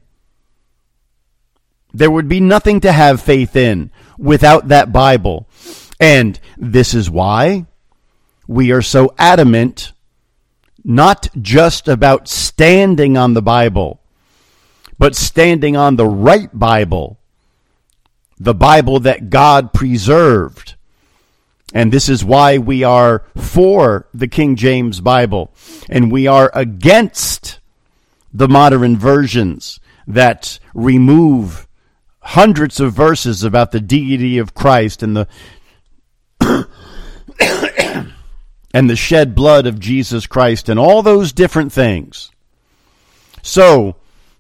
There would be nothing to have faith in without that Bible. And this is why we are so adamant not just about standing on the Bible, but standing on the right Bible, the Bible that God preserved. And this is why we are for the King James Bible, and we are against the modern versions that remove hundreds of verses about the deity of Christ and the and the shed blood of Jesus Christ and all those different things. So,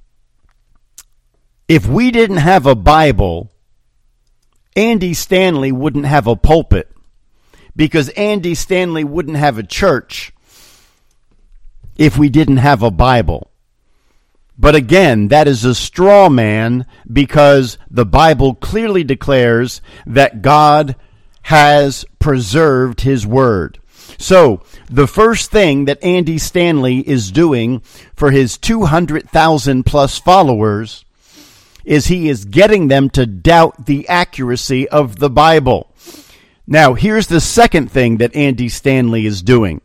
if we didn't have a Bible, Andy Stanley wouldn't have a pulpit, because Andy Stanley wouldn't have a church if we didn't have a Bible. But again, that is a straw man, because the Bible clearly declares that God has preserved his word. So, the first thing that Andy Stanley is doing for his two hundred thousand plus followers is he is getting them to doubt the accuracy of the Bible. Now, here's the second thing that Andy Stanley is doing.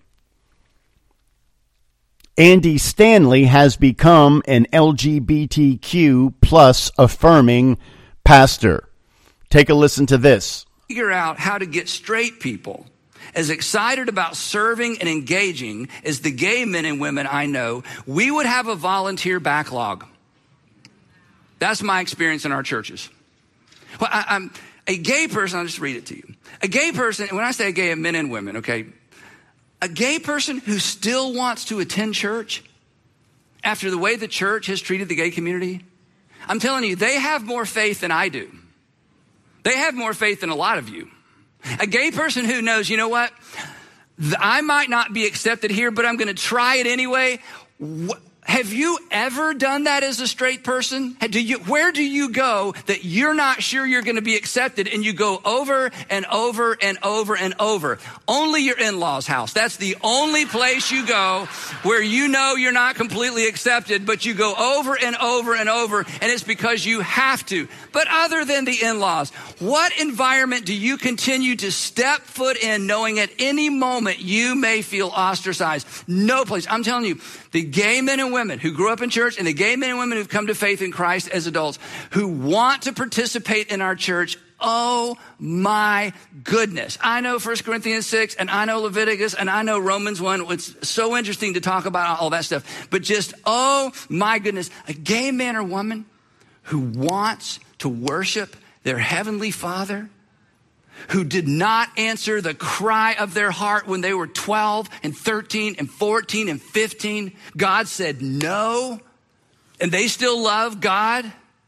Andy Stanley has become an L G B T Q plus affirming pastor. Take a listen to this. Figure out how to get straight people as excited about serving and engaging as the gay men and women I know, we would have a volunteer backlog. That's my experience in our churches. Well, I, I'm a gay person. I'll just read it to you. A gay person, when I say gay, men and women, okay, a gay person who still wants to attend church after the way the church has treated the gay community, I'm telling you, they have more faith than I do. They have more faith than a lot of you. A gay person who knows, you know what? I might not be accepted here, but I'm going to try it anyway. Have you ever done that as a straight person? Do you, where do you go that you're not sure you're going to be accepted, and you go over and over and over and over? Only your in-laws' house. That's the only place you go where you know you're not completely accepted, but you go over and over and over, and it's because you have to. But other than the in-laws, what environment do you continue to step foot in knowing at any moment you may feel ostracized? No place. I'm telling you, the gay men and women who grew up in church and the gay men and women who've come to faith in Christ as adults who want to participate in our church, oh my goodness. I know First Corinthians six, and I know Leviticus, and I know Romans one. It's so interesting to talk about all that stuff. But just, oh my goodness, a gay man or woman who wants to worship their heavenly Father, who did not answer the cry of their heart when they were twelve and thirteen and fourteen and fifteen. God said no, and they still love God.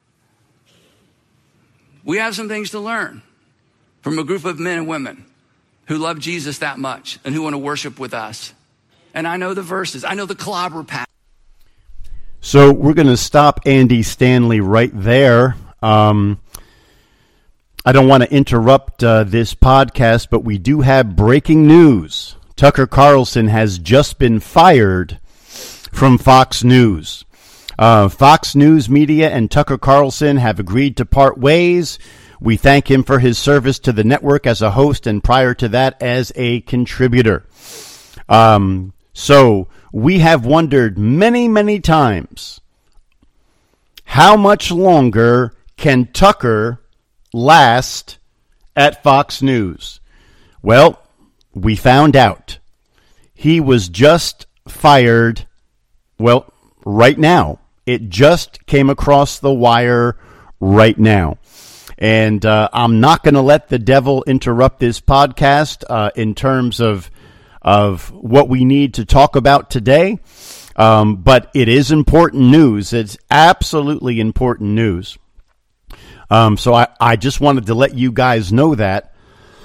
We have some things to learn from a group of men and women who love Jesus that much and who want to worship with us. And I know the verses. I know the clobber path. So we're going to stop Andy Stanley right there. Um, I don't want to interrupt uh, this podcast, but we do have breaking news. Tucker Carlson has just been fired from Fox News. Uh, Fox News Media and Tucker Carlson have agreed to part ways. We thank him for his service to the network as a host and prior to that as a contributor. Um, so we have wondered many, many times, how much longer can Tucker last at Fox News? Well, we found out. He was just fired, well, right now. It just came across the wire right now. And uh, I'm not going to let the devil interrupt this podcast uh, in terms of of what we need to talk about today. Um, but it is important news. It's absolutely important news. Um, so I, I just wanted to let you guys know that,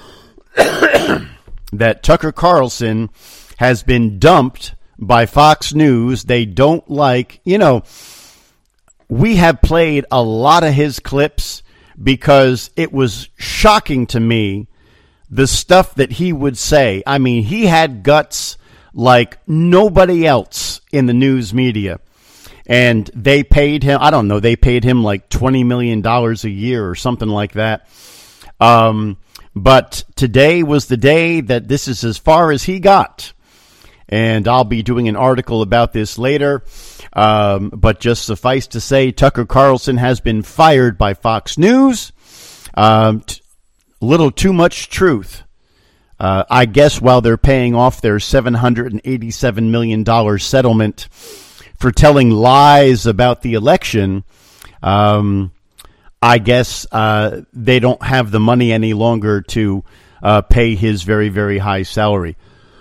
that Tucker Carlson has been dumped by Fox News. They don't like, you know, we have played a lot of his clips because it was shocking to me the stuff that he would say. I mean, he had guts like nobody else in the news media. And they paid him, I don't know, they paid him like twenty million dollars a year or something like that. Um, but today was the day that this is as far as he got. And I'll be doing an article about this later. Um, but just suffice to say, Tucker Carlson has been fired by Fox News. Um, t- a little too much truth. Uh, I guess while they're paying off their seven hundred eighty-seven million dollars settlement for telling lies about the election, um, I guess uh, they don't have the money any longer to uh, pay his very, very high salary.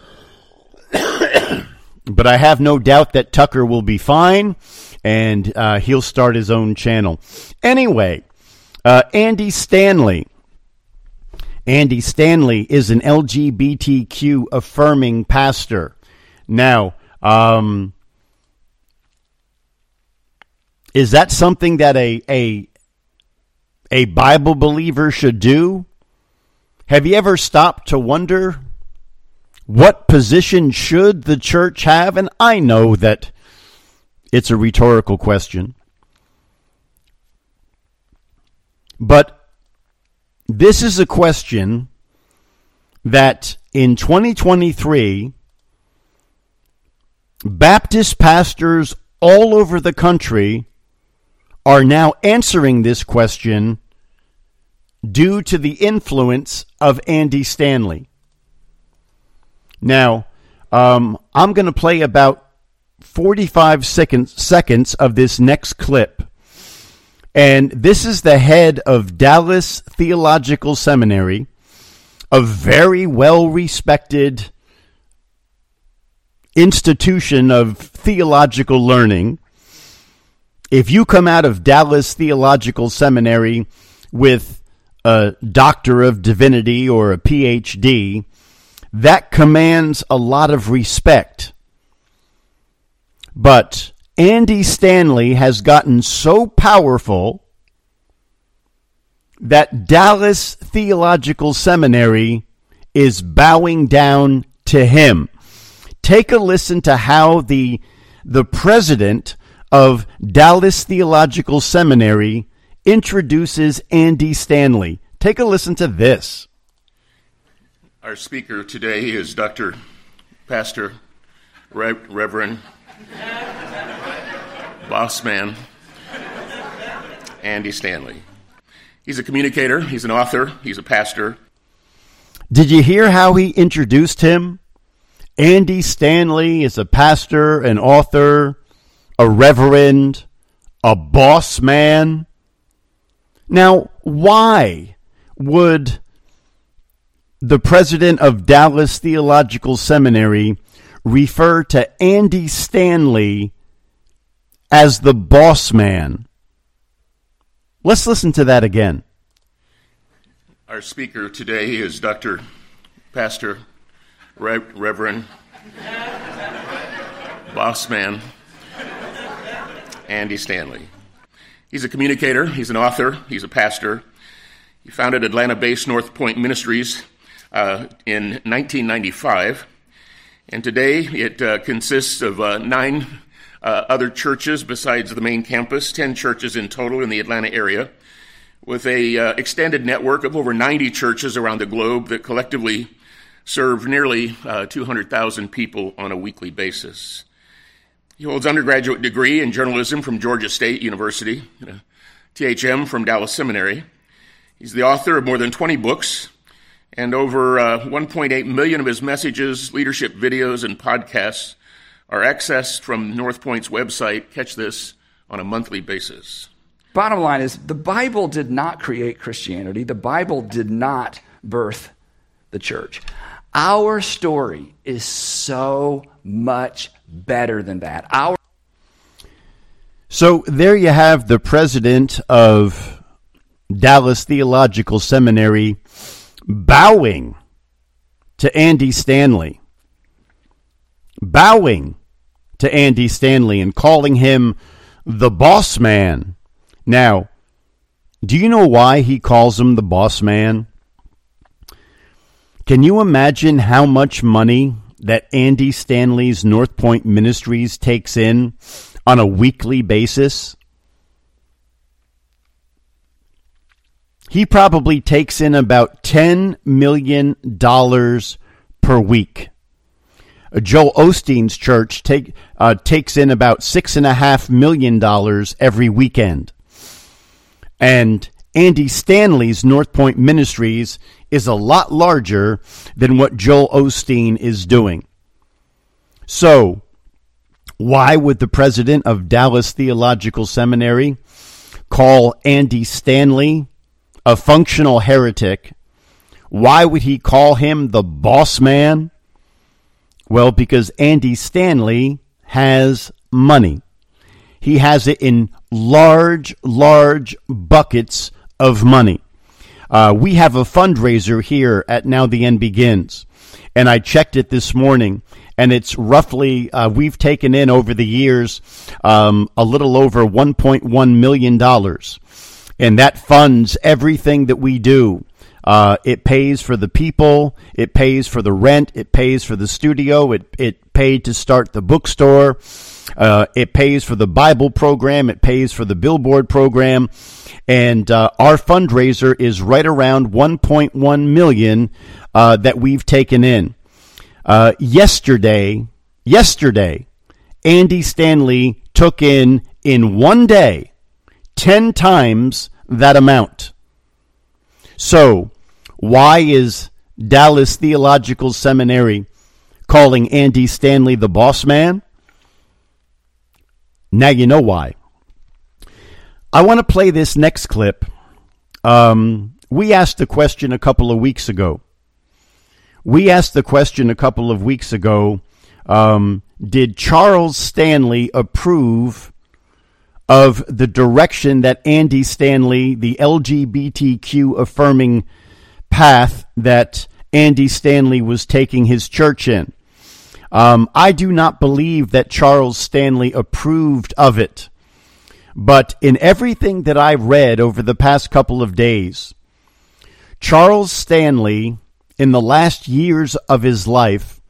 But I have no doubt that Tucker will be fine, and uh, he'll start his own channel. Anyway, uh, Andy Stanley. Andy Stanley is an L G B T Q affirming pastor. Now, um, is that something that a, a, a Bible believer should do? Have you ever stopped to wonder what position should the church have? And I know that it's a rhetorical question. But this is a question that in twenty twenty-three, Baptist pastors all over the country are now answering this question due to the influence of Andy Stanley. Now, um, I'm going to play about forty-five seconds, seconds of this next clip. And this is the head of Dallas Theological Seminary, a very well-respected institution of theological learning. If you come out of Dallas Theological Seminary with a Doctor of Divinity or a P H D, that commands a lot of respect. But Andy Stanley has gotten so powerful that Dallas Theological Seminary is bowing down to him. Take a listen to how the, the president of Dallas Theological Seminary introduces Andy Stanley. Take a listen to this. Our speaker today is Doctor Pastor Re- Reverend Boss Man Andy Stanley. He's a communicator, he's an author, he's a pastor. Did you hear how he introduced him? Andy Stanley is a pastor, an author, a reverend, a boss man. Now, why would the president of Dallas Theological Seminary refer to Andy Stanley as the boss man? Let's listen to that again. Our speaker today is Doctor Pastor Re- Reverend Boss Man Andy Stanley. He's a communicator, he's an author, he's a pastor. He founded Atlanta-based North Point Ministries uh, in nineteen ninety-five, and today it uh, consists of uh, nine uh, other churches besides the main campus, ten churches in total in the Atlanta area, with a uh, extended network of over ninety churches around the globe that collectively serve nearly uh, two hundred thousand people on a weekly basis. He holds an undergraduate degree in journalism from Georgia State University, and a T H M from Dallas Seminary. He's the author of more than twenty books, and over uh, one point eight million of his messages, leadership videos, and podcasts are accessed from North Point's website. Catch this on a monthly basis. Bottom line is, the Bible did not create Christianity. The Bible did not birth the church. Our story is so much better than that. Our So there you have the president of Dallas Theological Seminary bowing to Andy Stanley. Bowing to Andy Stanley and calling him the boss man. Now, do you know why he calls him the boss man? Can you imagine how much money that Andy Stanley's North Point Ministries takes in on a weekly basis? He probably takes in about ten million dollars per week. Joel Osteen's church take, uh, takes in about six point five million dollars every weekend. And Andy Stanley's North Point Ministries is a lot larger than what Joel Osteen is doing. So, why would the president of Dallas Theological Seminary call Andy Stanley a functional heretic? Why would he call him the boss man? Well, because Andy Stanley has money. He has it in large, large buckets of money. Uh, we have a fundraiser here at Now the End Begins, and I checked it this morning, and it's roughly, uh, we've taken in over the years um, a little over one point one million dollars, and that funds everything that we do. Uh, it pays for the people, it pays for the rent, it pays for the studio, it, it paid to start the bookstore, uh, it pays for the Bible program, it pays for the billboard program, and uh, our fundraiser is right around one point one million dollars uh, that we've taken in. Uh, yesterday, yesterday, Andy Stanley took in, in one day, ten times that amount. So, why is Dallas Theological Seminary calling Andy Stanley the boss man? Now you know why. I want to play this next clip. Um, we asked the question a couple of weeks ago. We asked the question a couple of weeks ago, um, did Charles Stanley approve of the direction that Andy Stanley, the L G B T Q affirming path that Andy Stanley was taking his church in? Um, I do not believe that Charles Stanley approved of it. But in everything that I've read over the past couple of days, Charles Stanley, in the last years of his life,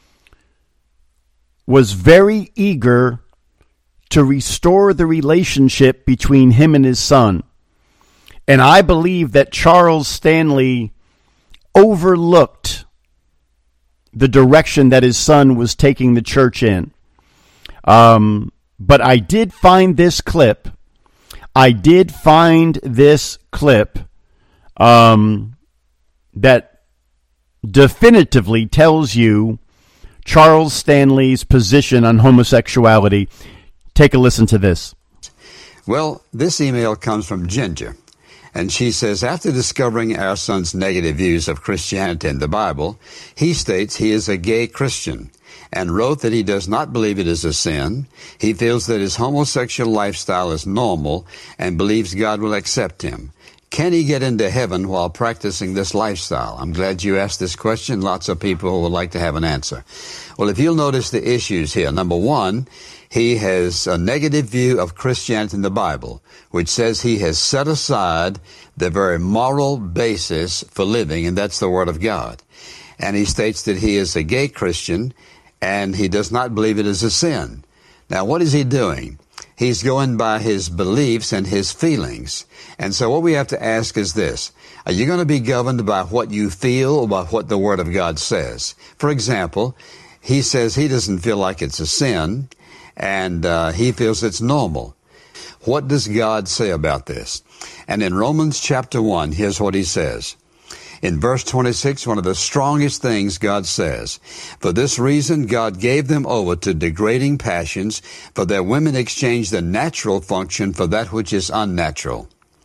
was very eager to restore the relationship between him and his son. And I believe that Charles Stanley overlooked the direction that his son was taking the church in. Um, but I did find this clip. I did find this clip um, that definitively tells you Charles Stanley's position on homosexuality. Take a listen to this. Well, this email comes from Ginger. And she says, after discovering our son's negative views of Christianity and the Bible, he states he is a gay Christian and wrote that he does not believe it is a sin. He feels that his homosexual lifestyle is normal and believes God will accept him. Can he get into heaven while practicing this lifestyle? I'm glad you asked this question. Lots of people would like to have an answer. Well, if you'll notice the issues here. Number one, he has a negative view of Christianity and the Bible, which says he has set aside the very moral basis for living, and that's the Word of God. And he states that he is a gay Christian, and he does not believe it is a sin. Now, what is he doing? He's going by his beliefs and his feelings. And so what we have to ask is this. Are you going to be governed by what you feel or by what the Word of God says? For example, he says he doesn't feel like it's a sin, and uh, he feels it's normal. What does God say about this? And in Romans chapter one, here's what he says. In verse twenty-six, one of the strongest things God says, for this reason God gave them over to degrading passions, for their women exchanged the natural function for that which is unnatural.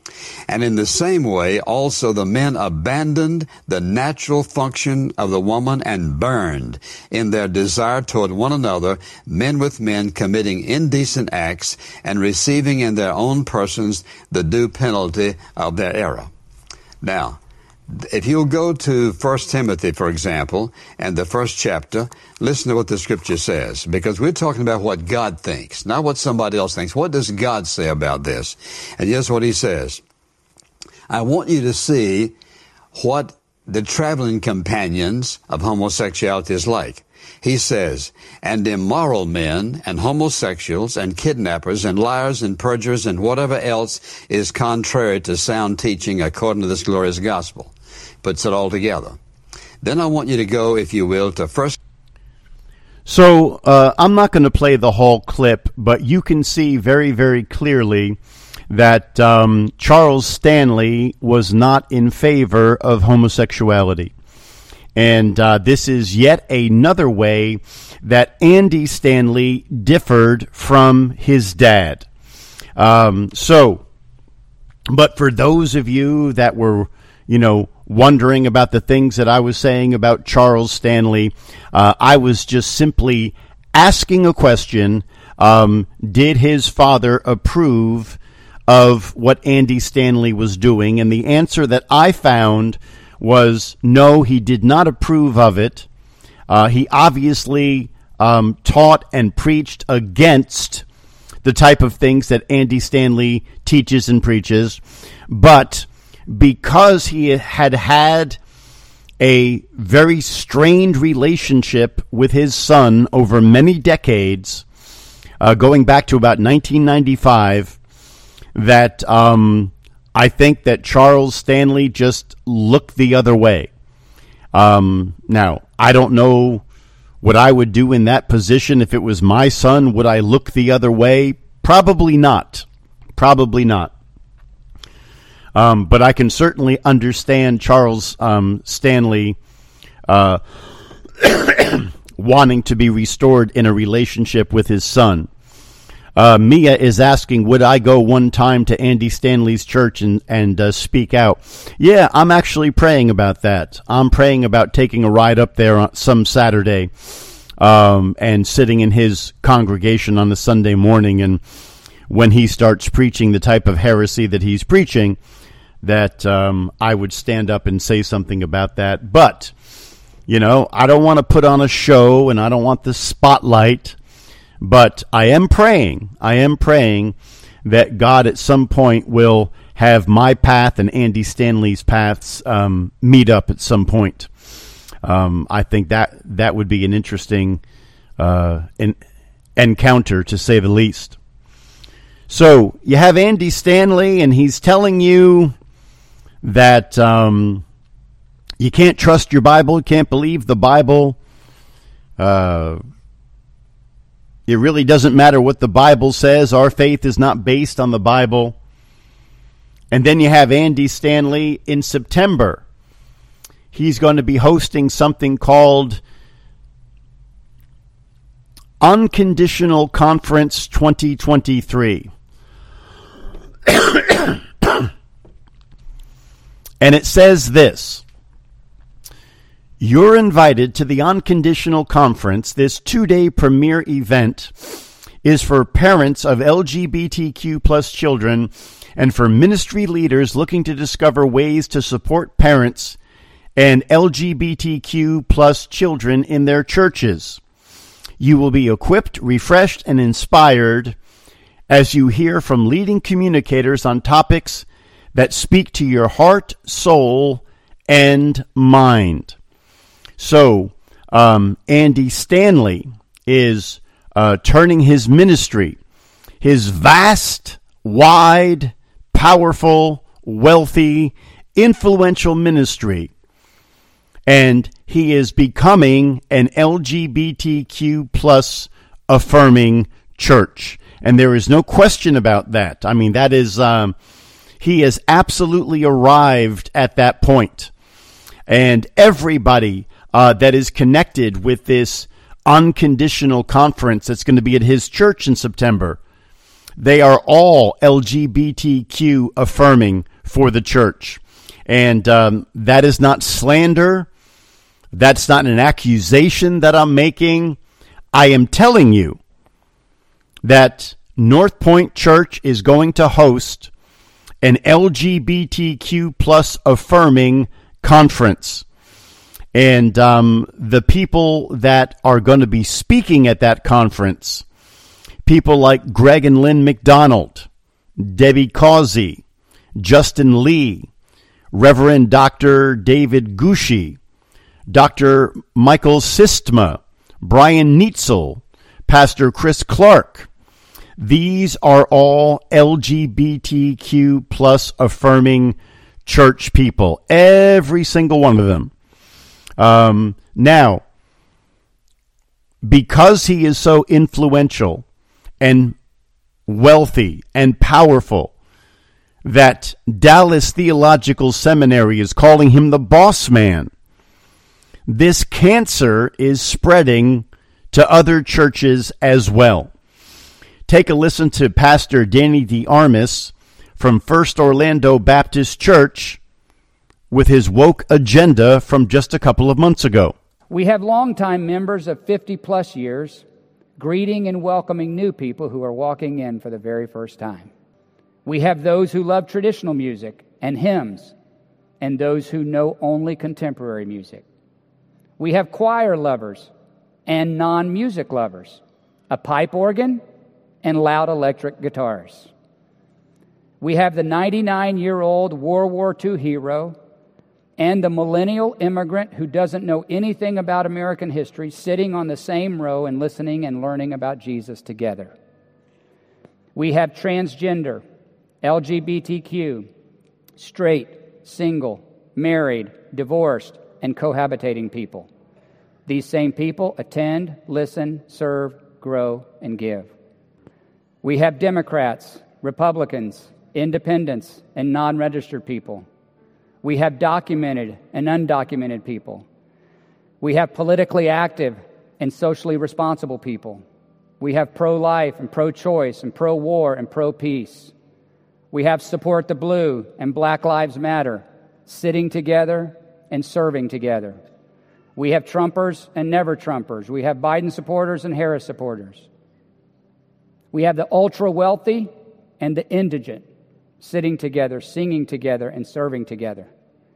And in the same way, also the men abandoned the natural function of the woman and burned in their desire toward one another, men with men committing indecent acts and receiving in their own persons the due penalty of their error. Now, if you'll go to First Timothy, for example, and the first chapter, listen to what the Scripture says, because we're talking about what God thinks, not what somebody else thinks. What does God say about this? And here's what he says. I want you to see what the traveling companions of homosexuality is like. He says, and immoral men and homosexuals and kidnappers and liars and perjurers and whatever else is contrary to sound teaching according to this glorious gospel. Puts it all together. Then I want you to go, if you will, to first. So uh, I'm not going to play the whole clip, but you can see very, very clearly that um, Charles Stanley was not in favor of homosexuality. And uh, this is yet another way that Andy Stanley differed from his dad. Um, so, but for those of you that were, you know, wondering about the things that I was saying about Charles Stanley, uh, I was just simply asking a question. Um, did his father approve of what Andy Stanley was doing? And the answer that I found was no, he did not approve of it. Uh, he obviously um, taught and preached against the type of things that Andy Stanley teaches and preaches. But because he had had a very strained relationship with his son over many decades, uh, going back to about nineteen ninety-five, that um, I think that Charles Stanley just looked the other way. Um, now, I don't know what I would do in that position if it was my son. Would I look the other way? Probably not. Probably not. Um, but I can certainly understand Charles um, Stanley uh, wanting to be restored in a relationship with his son. Uh, Mia is asking, would I go one time to Andy Stanley's church and, and uh, speak out? Yeah, I'm actually praying about that. I'm praying about taking a ride up there on some Saturday um, and sitting in his congregation on the Sunday morning. And when he starts preaching the type of heresy that he's preaching, that um, I would stand up and say something about that. But, you know, I don't want to put on a show and I don't want the spotlight. But I am praying, I am praying that God at some point will have my path and Andy Stanley's paths um, meet up at some point. Um, I think that that would be an interesting uh, en- encounter, to say the least. So you have Andy Stanley, and he's telling you that um, you can't trust your Bible, you can't believe the Bible. Uh It really doesn't matter what the Bible says. Our faith is not based on the Bible. And then you have Andy Stanley in September. He's going to be hosting something called Unconditional Conference twenty twenty-three. And it says this: you're invited to the Unconditional Conference. This two-day premier event is for parents of L G B T Q plus children and for ministry leaders looking to discover ways to support parents and L G B T Q plus children in their churches. You will be equipped, refreshed, and inspired as you hear from leading communicators on topics that speak to your heart, soul, and mind. So, um, Andy Stanley is uh, turning his ministry, his vast, wide, powerful, wealthy, influential ministry, and he is becoming an L G B T Q plus affirming church. And there is no question about that. I mean, that is, um, he has absolutely arrived at that point. And everybody Uh, that is connected with this unconditional conference that's going to be at his church in September, They are all L G B T Q affirming for the church. And um, that is not slander. That's not an accusation that I'm making. I am telling you that North Point Church is going to host an L G B T Q plus affirming conference. And um, the people that are going to be speaking at that conference, people like Greg and Lynn McDonald, Debbie Causey, Justin Lee, Reverend Doctor David Gushi, Doctor Michael Sistma, Brian Neitzel, Pastor Chris Clark. These are all L G B T Q plus affirming church people. Every single one of them. Um, now, because he is so influential and wealthy and powerful, that Dallas Theological Seminary is calling him the boss man. This cancer is spreading to other churches as well. Take a listen to Pastor Danny DeArmas from First Orlando Baptist Church with his woke agenda from just a couple of months ago. We have longtime members of fifty plus years greeting and welcoming new people who are walking in for the very first time. We have those who love traditional music and hymns, and those who know only contemporary music. We have choir lovers and non-music lovers, a pipe organ, and loud electric guitars. We have the ninety-nine-year-old World War Two hero and the millennial immigrant who doesn't know anything about American history sitting on the same row and listening and learning about Jesus together. We have transgender, L G B T Q, straight, single, married, divorced, and cohabitating people. These same people attend, listen, serve, grow, and give. We have Democrats, Republicans, independents, and non-registered people. We have documented and undocumented people. We have politically active and socially responsible people. We have pro-life and pro-choice and pro-war and pro-peace. We have Support the Blue and Black Lives Matter, sitting together and serving together. We have Trumpers and never Trumpers. We have Biden supporters and Harris supporters. We have the ultra-wealthy and the indigent sitting together, singing together, and serving together.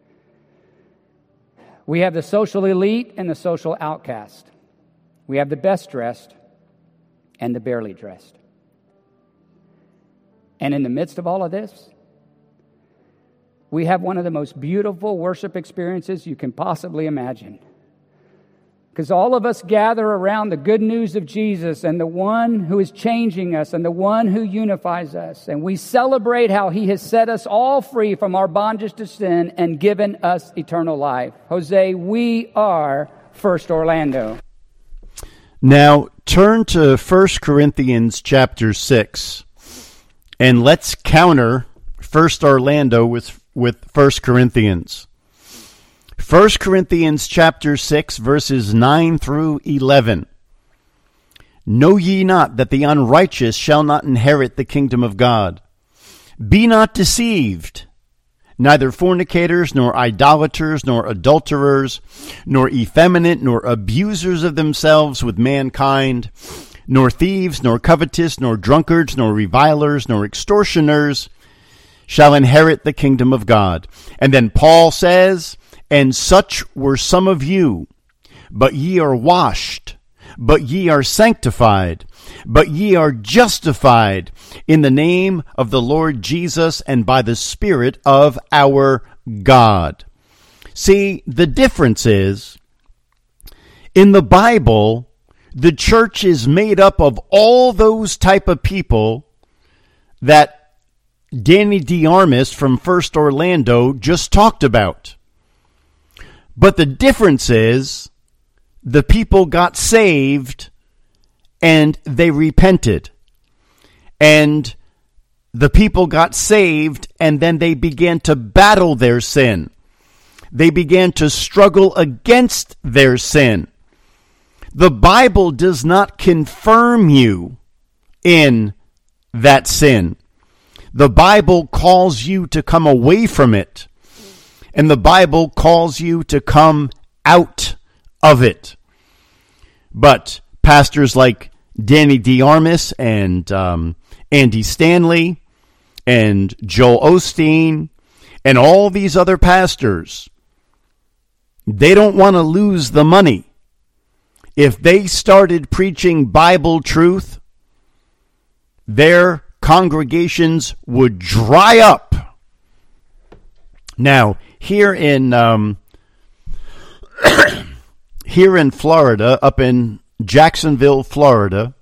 We have the social elite and the social outcast. We have the best dressed and the barely dressed. And in the midst of all of this, we have one of the most beautiful worship experiences you can possibly imagine. Because all of us gather around the good news of Jesus and the one who is changing us and the one who unifies us. And we celebrate how he has set us all free from our bondage to sin and given us eternal life. Jose, we are First Orlando. Now, turn to First Corinthians chapter six, and let's counter First Orlando with, with First Corinthians. First Corinthians chapter six, verses nine through eleven. Know ye not that the unrighteous shall not inherit the kingdom of God? Be not deceived. Neither fornicators, nor idolaters, nor adulterers, nor effeminate, nor abusers of themselves with mankind, nor thieves, nor covetous, nor drunkards, nor revilers, nor extortioners shall inherit the kingdom of God. And then Paul says, and such were some of you, but ye are washed, but ye are sanctified, but ye are justified in the name of the Lord Jesus and by the Spirit of our God. See, the difference is, in the Bible, the church is made up of all those type of people that Danny DeArmas from First Orlando just talked about. But the difference is, the people got saved and they repented. And the people got saved and then they began to battle their sin. They began to struggle against their sin. The Bible does not confirm you in that sin. The Bible calls you to come away from it, and the Bible calls you to come out of it. But pastors like Danny DeArmas and um, Andy Stanley and Joel Osteen and all these other pastors, they don't want to lose the money. If they started preaching Bible truth, their congregations would dry up. Now, here in um, here in Florida, up in Jacksonville, Florida,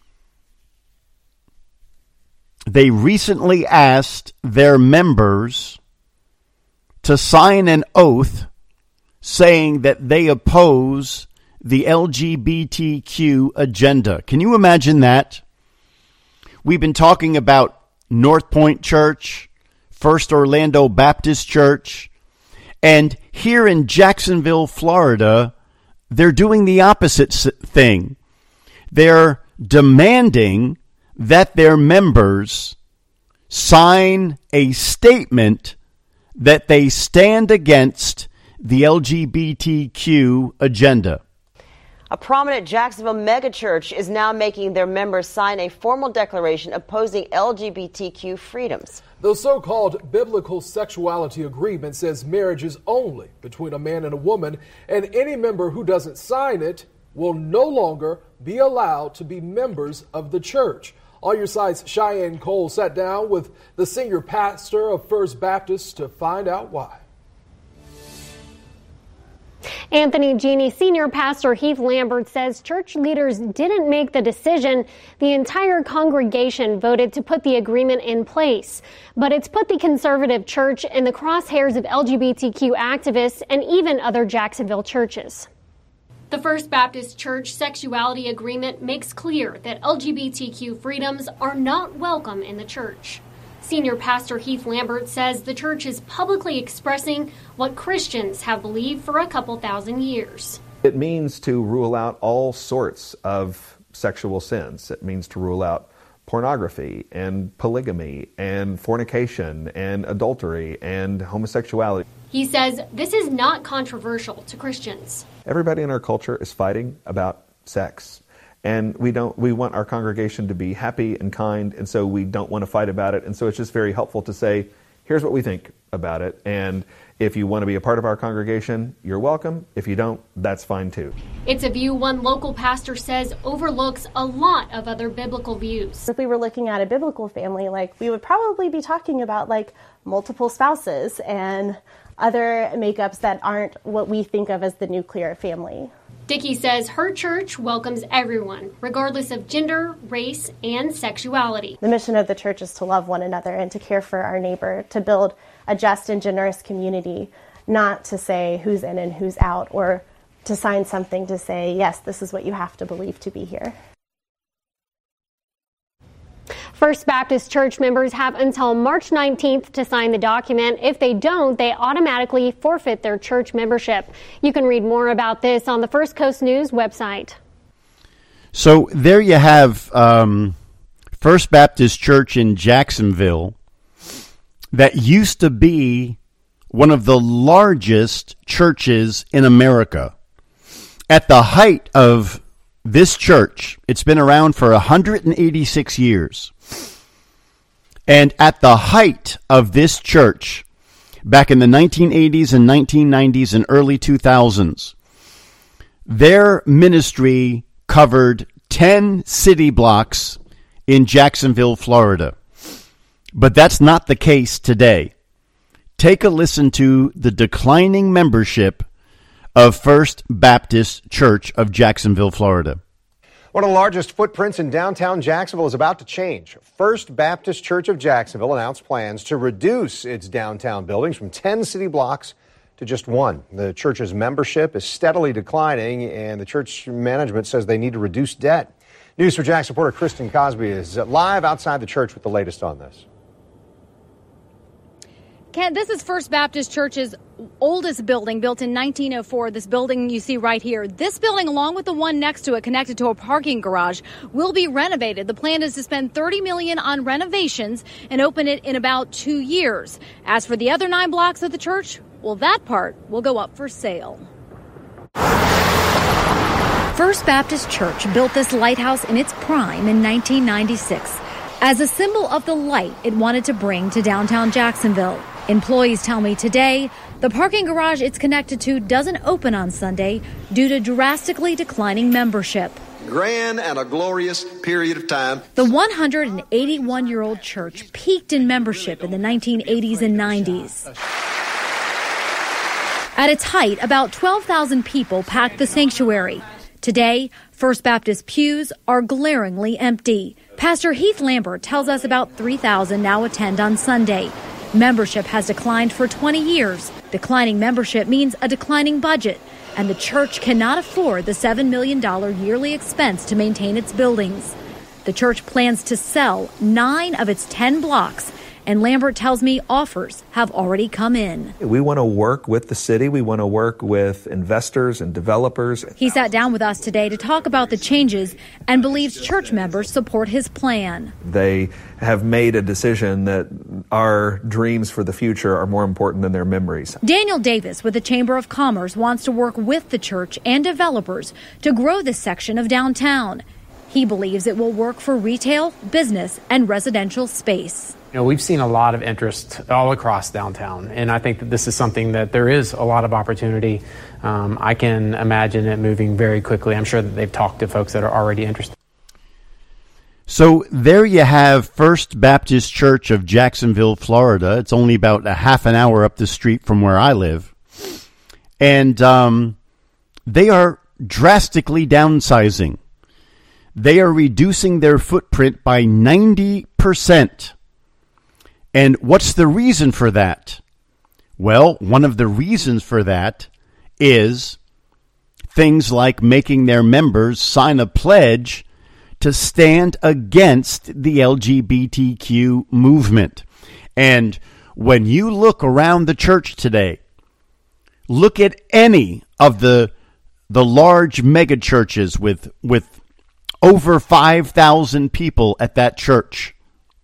they recently asked their members to sign an oath saying that they oppose the L G B T Q agenda. Can you imagine that? We've been talking about North Point Church, First Orlando Baptist Church, and here in Jacksonville, Florida, they're doing the opposite thing. They're demanding that their members sign a statement that they stand against the L G B T Q agenda. A prominent Jacksonville megachurch is now making their members sign a formal declaration opposing L G B T Q freedoms. The so-called biblical sexuality agreement says marriage is only between a man and a woman, and any member who doesn't sign it will no longer be allowed to be members of the church. All Your Side's Cheyenne Cole sat down with the senior pastor of First Baptist to find out why. Anthony Genie Senior Pastor Heath Lambert says church leaders didn't make the decision. The entire congregation voted to put the agreement in place. But it's put the conservative church in the crosshairs of L G B T Q activists and even other Jacksonville churches. The First Baptist Church sexuality agreement makes clear that L G B T Q freedoms are not welcome in the church. Senior Pastor Heath Lambert says the church is publicly expressing what Christians have believed for a couple thousand years. It means to rule out all sorts of sexual sins. It means to rule out pornography and polygamy and fornication and adultery and homosexuality. He says this is not controversial to Christians. Everybody in our culture is fighting about sex. And we don't. We want our congregation to be happy and kind, and so we don't want to fight about it. And so it's just very helpful to say, here's what we think about it. And if you want to be a part of our congregation, you're welcome. If you don't, that's fine too. It's a view one local pastor says overlooks a lot of other biblical views. If we were looking at a biblical family, like we would probably be talking about like multiple spouses and other makeups that aren't what we think of as the nuclear family. Dickey says her church welcomes everyone, regardless of gender, race, and sexuality. The mission of the church is to love one another and to care for our neighbor, to build a just and generous community, not to say who's in and who's out, or to sign something to say, yes, this is what you have to believe to be here. First Baptist Church members have until March nineteenth to sign the document. If they don't, they automatically forfeit their church membership. You can read more about this on the First Coast News website. So there you have um, First Baptist Church in Jacksonville that used to be one of the largest churches in America. At the height of this church, it's been around for one hundred eighty-six years. And at the height of this church, back in the nineteen eighties and nineteen nineties and early two thousands, their ministry covered ten city blocks in Jacksonville, Florida. But that's not the case today. Take a listen to the declining membership of First Baptist Church of Jacksonville, Florida. One of the largest footprints in downtown Jacksonville is about to change. First Baptist Church of Jacksonville announced plans to reduce its downtown buildings from ten city blocks to just one. The church's membership is steadily declining, and the church management says they need to reduce debt. News for Jax reporter Kristen Cosby is live outside the church with the latest on this. Ken, this is First Baptist Church's oldest building, built in nineteen oh four. This building you see right here. This building, along with the one next to it, connected to a parking garage, will be renovated. The plan is to spend thirty million dollars on renovations and open it in about two years. As for the other nine blocks of the church, well, that part will go up for sale. First Baptist Church built this lighthouse in its prime in nineteen ninety-six as a symbol of the light it wanted to bring to downtown Jacksonville. Employees tell me today the parking garage it's connected to doesn't open on Sunday due to drastically declining membership. Grand and a glorious period of time. The one hundred eighty-one-year-old church peaked in membership in the nineteen eighties and nineties. At its height, about twelve thousand people packed the sanctuary. Today, First Baptist pews are glaringly empty. Pastor Heath Lambert tells us about three thousand now attend on Sunday. Membership has declined for twenty years. Declining membership means a declining budget, and the church cannot afford the seven million dollars yearly expense to maintain its buildings. The church plans to sell nine of its ten blocks, and Lambert tells me offers have already come in. We want to work with the city. We want to work with investors and developers. He sat down with us today to talk about the changes and believes church members support his plan. They have made a decision that our dreams for the future are more important than their memories. Daniel Davis with the Chamber of Commerce wants to work with the church and developers to grow this section of downtown. He believes it will work for retail, business, and residential space. You know, we've seen a lot of interest all across downtown, and I think that this is something that there is a lot of opportunity. Um, I can imagine it moving very quickly. I'm sure that they've talked to folks that are already interested. So there you have First Baptist Church of Jacksonville, Florida. It's only about a half an hour up the street from where I live. And um, they are drastically downsizing. They are reducing their footprint by ninety percent. And what's the reason for that? Well, one of the reasons for that is things like making their members sign a pledge to stand against the L G B T Q movement. And when you look around the church today, look at any of the the large mega churches with with over five thousand people at that church.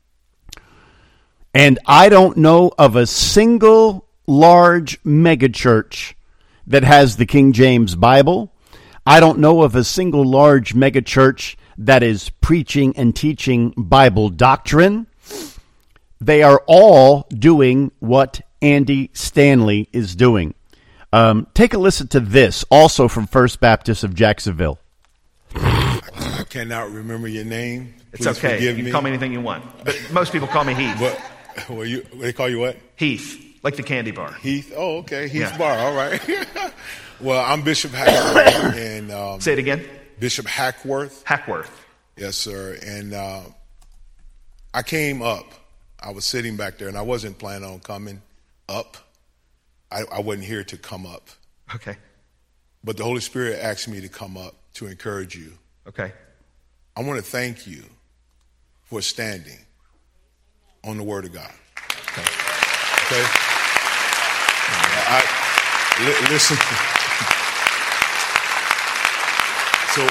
And I don't know of a single large megachurch that has the King James Bible. I don't know of a single large megachurch that is preaching and teaching Bible doctrine. They are all doing what Andy Stanley is doing. Um, take a listen to this, also from First Baptist of Jacksonville. I cannot remember your name. It's Please okay. forgive You me. can call me anything you want. But most people call me Heath. But, well, you, they call you what? Heath, like the candy bar. Heath. Oh, okay. Heath Yeah. Bar. All right. Well, I'm Bishop Hackworth. and um, Say it again. Bishop Hackworth. Hackworth. Yes, sir. And uh, I came up. I was sitting back there, and I wasn't planning on coming up. I, I wasn't here to come up. Okay. But the Holy Spirit asked me to come up to encourage you. Okay. I want to thank you for standing on the Word of God. Okay? okay? I, li- listen. So,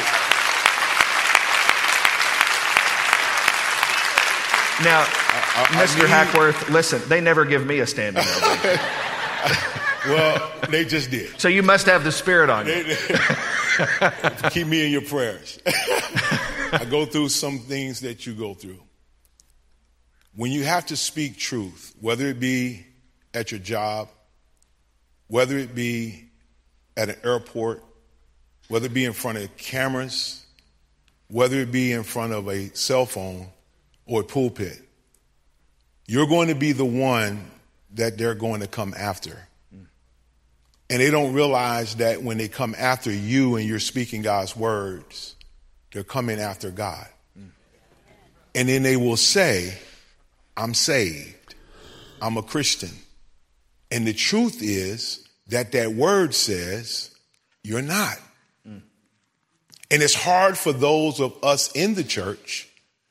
now, I, I, Mister I need, Hackworth, listen, they never give me a standing ovation. Well, they just did. So you must have the Spirit on you. Keep me in your prayers. I go through some things that you go through. When you have to speak truth, whether it be at your job, whether it be at an airport, whether it be in front of cameras, whether it be in front of a cell phone or a pulpit, you're going to be the one that they're going to come after. And they don't realize that when they come after you and you're speaking God's words, they're coming after God. And then they will say, I'm saved. I'm a Christian. And the truth is that that word says you're not. And it's hard for those of us in the church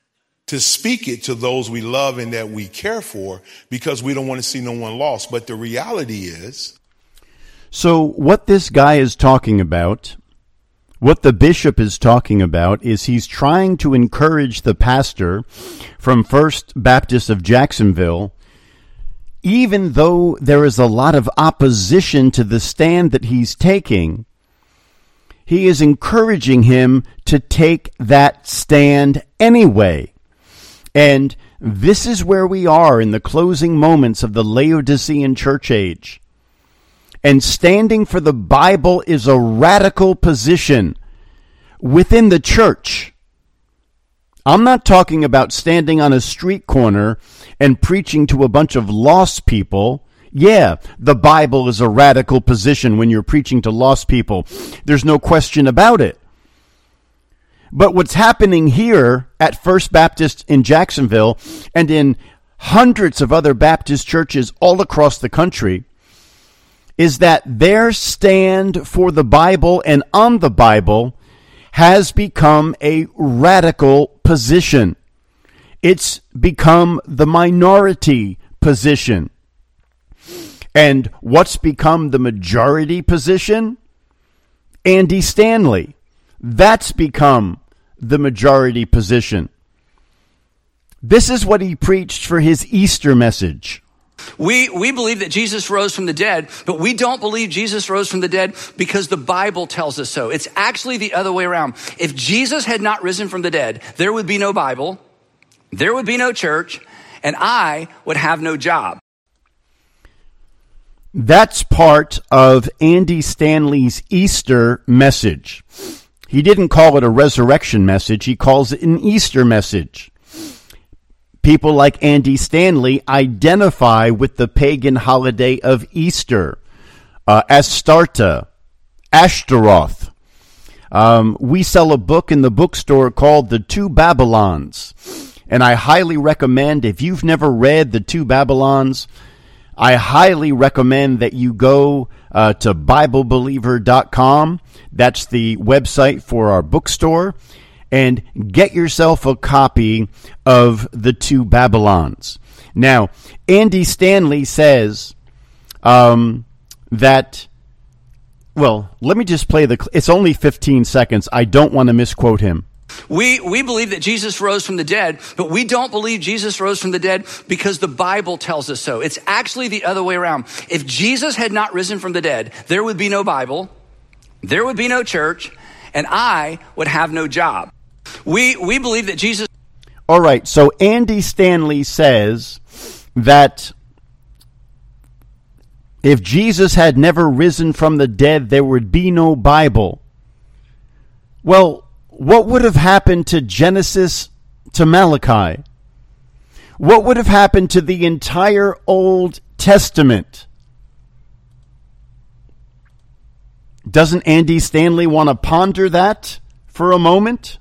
to speak it to those we love and that we care for, because we don't want to see no one lost. But the reality is... So what this guy is talking about, what the bishop is talking about, is he's trying to encourage the pastor from First Baptist of Jacksonville, even though there is a lot of opposition to the stand that he's taking, he is encouraging him to take that stand anyway. And this is where we are in the closing moments of the Laodicean church age. And standing for the Bible is a radical position within the church. I'm not talking about standing on a street corner and preaching to a bunch of lost people. Yeah, the Bible is a radical position when you're preaching to lost people. There's no question about it. But what's happening here at First Baptist in Jacksonville and in hundreds of other Baptist churches all across the country is that their stand for the Bible and on the Bible has become a radical position. It's become the minority position. And what's become the majority position? Andy Stanley. That's become the majority position. This is what he preached for his Easter message. We we believe that Jesus rose from the dead, but we don't believe Jesus rose from the dead because the Bible tells us so. It's actually the other way around. If Jesus had not risen from the dead, there would be no Bible, there would be no church, and I would have no job. That's part of Andy Stanley's Easter message. He didn't call it a resurrection message. He calls it an Easter message. People like Andy Stanley identify with the pagan holiday of Easter, uh, Astarta, Ashtaroth. Um, we sell a book in the bookstore called The Two Babylons, and I highly recommend, if you've never read The Two Babylons, I highly recommend that you go uh, to Bible Believer dot com. That's the website for our bookstore. And get yourself a copy of The Two Babylons. Now, Andy Stanley says um, that, well, let me just play the, it's only fifteen seconds. I don't want to misquote him. We we believe that Jesus rose from the dead, but we don't believe Jesus rose from the dead because the Bible tells us so. It's actually the other way around. If Jesus had not risen from the dead, there would be no Bible, there would be no church, and I would have no job. We we believe that Jesus... All right, so Andy Stanley says that if Jesus had never risen from the dead, there would be no Bible. Well, what would have happened to Genesis to Malachi? What would have happened to the entire Old Testament? Doesn't Andy Stanley want to ponder that for a moment?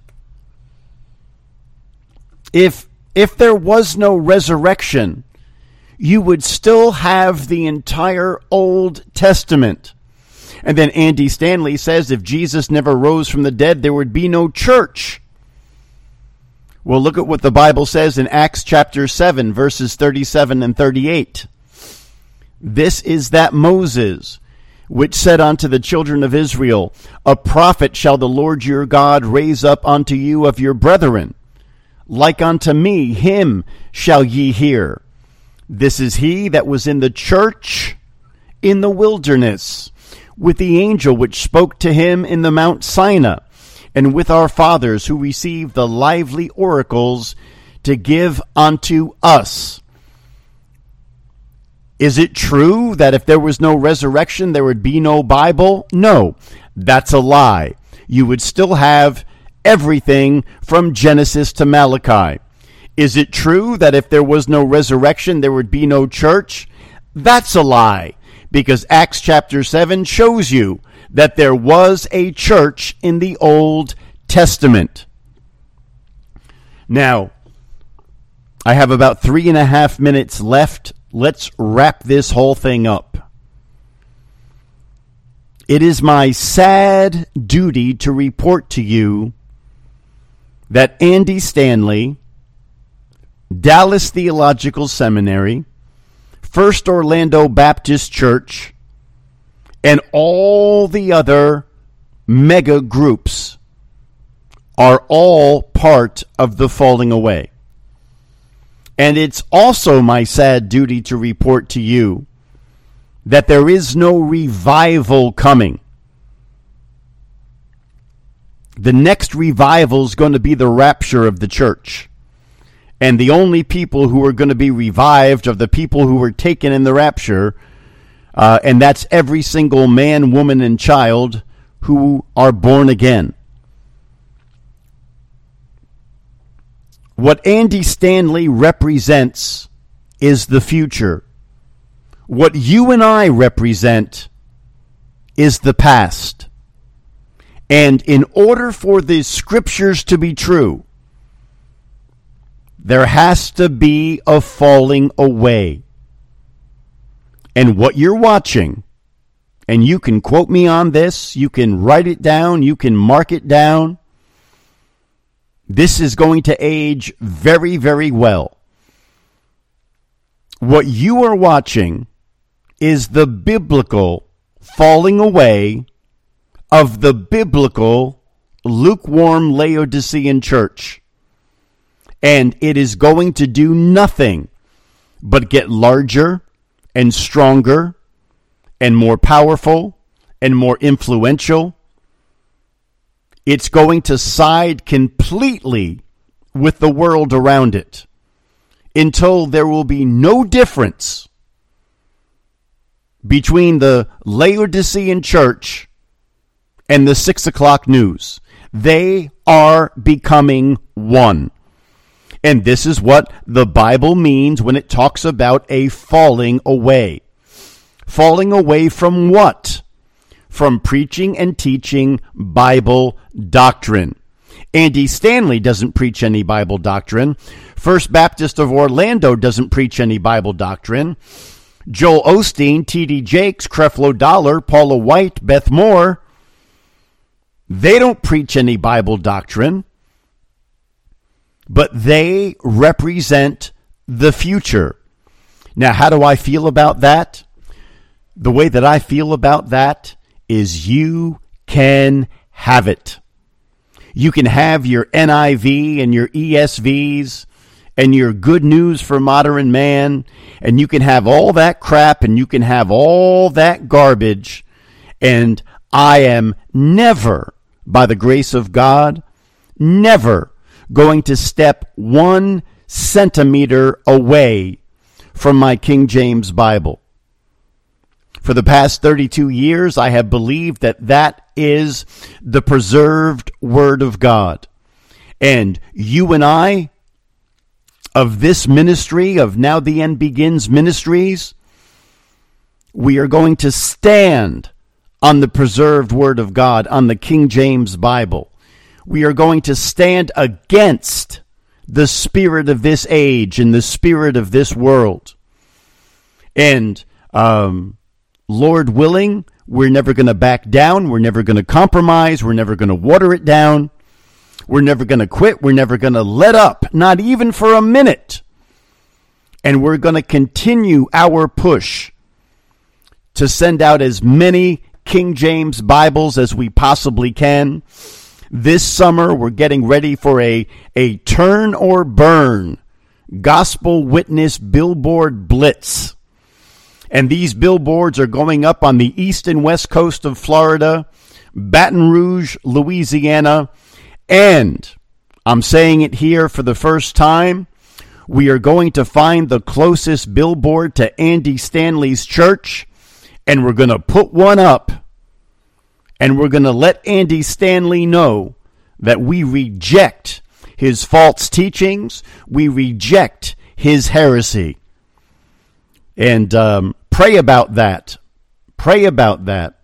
If if there was no resurrection, you would still have the entire Old Testament. And then Andy Stanley says if Jesus never rose from the dead, there would be no church. Well, look at what the Bible says in Acts chapter seven, verses thirty-seven and thirty-eight. This is that Moses, which said unto the children of Israel, a prophet shall the Lord your God raise up unto you of your brethren. Like unto me, him shall ye hear. This is he that was in the church in the wilderness, with the angel which spoke to him in the Mount Sinai, and with our fathers who received the lively oracles to give unto us. Is it true that if there was no resurrection, there would be no Bible? No, that's a lie. You would still have everything from Genesis to Malachi. Is it true that if there was no resurrection, there would be no church? That's a lie, because Acts chapter seven shows you that there was a church in the Old Testament. Now, I have about three and a half minutes left. Let's wrap this whole thing up. It is my sad duty to report to you that Andy Stanley Dallas Theological Seminary, First Orlando Baptist Church, and all the other mega groups are all part of the falling away. And it's also my sad duty to report to you that there is no revival coming. The next revival is going to be the rapture of the church. And the only people who are going to be revived are the people who were taken in the rapture, uh, and that's every single man, woman, and child who are born again. What Andy Stanley represents is the future. What you and I represent is the past. And in order for the scriptures to be true, there has to be a falling away. And what you're watching, and you can quote me on this, you can write it down, you can mark it down, this is going to age very, very well. What you are watching is the biblical falling away of the biblical lukewarm Laodicean church. And it is going to do nothing but get larger and stronger and more powerful and more influential. It's going to side completely with the world around it until there will be no difference between the Laodicean church and the six o'clock news. They are becoming one. And this is what the Bible means when it talks about a falling away. Falling away from what? From preaching and teaching Bible doctrine. Andy Stanley doesn't preach any Bible doctrine. First Baptist of Orlando doesn't preach any Bible doctrine. Joel Osteen, T D Jakes, Creflo Dollar, Paula White, Beth Moore, they don't preach any Bible doctrine. But they represent the future. Now, how do I feel about that? The way that I feel about that is you can have it. You can have your N I V and your E S Vs and your Good News for Modern Man, and you can have all that crap and you can have all that garbage, and I am never, by the grace of God, never going to step one centimeter away from my King James Bible. For the past thirty-two years, I have believed that that is the preserved Word of God. And you and I, of this ministry, of Now the End Begins Ministries, we are going to stand on the preserved Word of God, on the King James Bible. We are going to stand against the spirit of this age and the spirit of this world. And um, Lord willing, we're never going to back down. We're never going to compromise. We're never going to water it down. We're never going to quit. We're never going to let up, not even for a minute. And we're going to continue our push to send out as many King James Bibles as we possibly can. This summer, we're getting ready for a, a turn or burn gospel witness billboard blitz. And these billboards are going up on the east and west coast of Florida, Baton Rouge, Louisiana, and I'm saying it here for the first time, we are going to find the closest billboard to Andy Stanley's church, and we're going to put one up. And we're going to let Andy Stanley know that we reject his false teachings. We reject his heresy. And um, pray about that. Pray about that.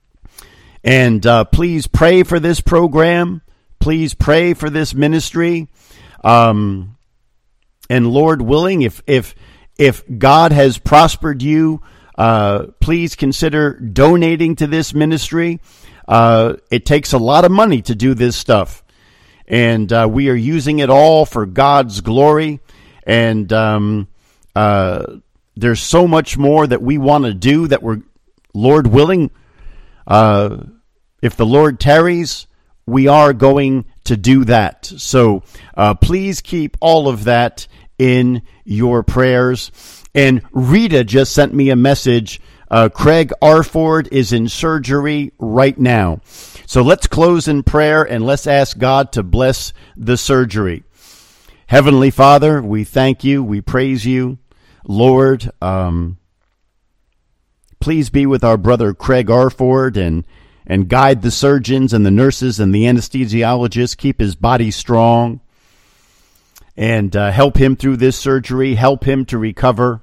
And uh, please pray for this program. Please pray for this ministry. Um, and Lord willing, if if if God has prospered you, Uh, please consider donating to this ministry. Uh, it takes a lot of money to do this stuff. And uh, we are using it all for God's glory. And um, uh, there's so much more that we want to do that we're, Lord willing, uh, if the Lord tarries, we are going to do that. So uh, please keep all of that in your prayers. And Rita just sent me a message. Uh, Craig Arford is in surgery right now. So let's close in prayer and let's ask God to bless the surgery. Heavenly Father, we thank you. We praise you. Lord, um, please be with our brother Craig Arford and, and guide the surgeons and the nurses and the anesthesiologists. Keep his body strong and uh, help him through this surgery. Help him to recover.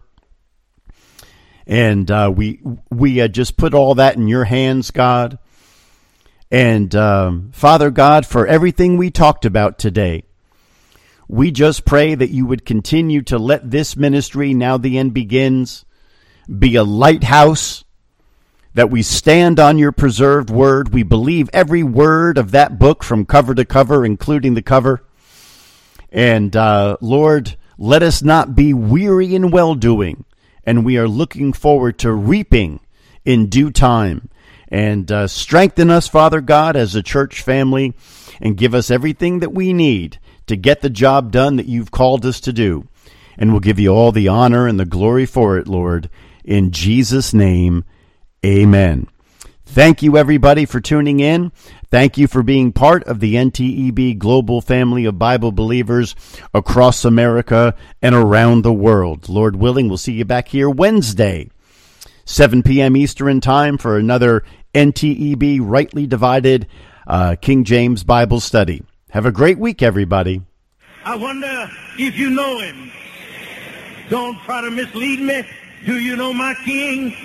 And uh, we we uh, just put all that in your hands, God. And um, Father God, for everything we talked about today, we just pray that you would continue to let this ministry, Now the End Begins, be a lighthouse, that we stand on your preserved word. We believe every word of that book from cover to cover, including the cover. And uh, Lord, let us not be weary in well-doing. And we are looking forward to reaping in due time. And uh, strengthen us, Father God, as a church family, and give us everything that we need to get the job done that you've called us to do. And we'll give you all the honor and the glory for it, Lord. In Jesus' name, amen. Thank you, everybody, for tuning in. Thank you for being part of the N T E B global family of Bible believers across America and around the world. Lord willing, we'll see you back here Wednesday, seven p.m. Eastern Time for another N T E B Rightly Divided uh, King James Bible study. Have a great week, everybody. I wonder if you know him. Don't try to mislead me. Do you know my King?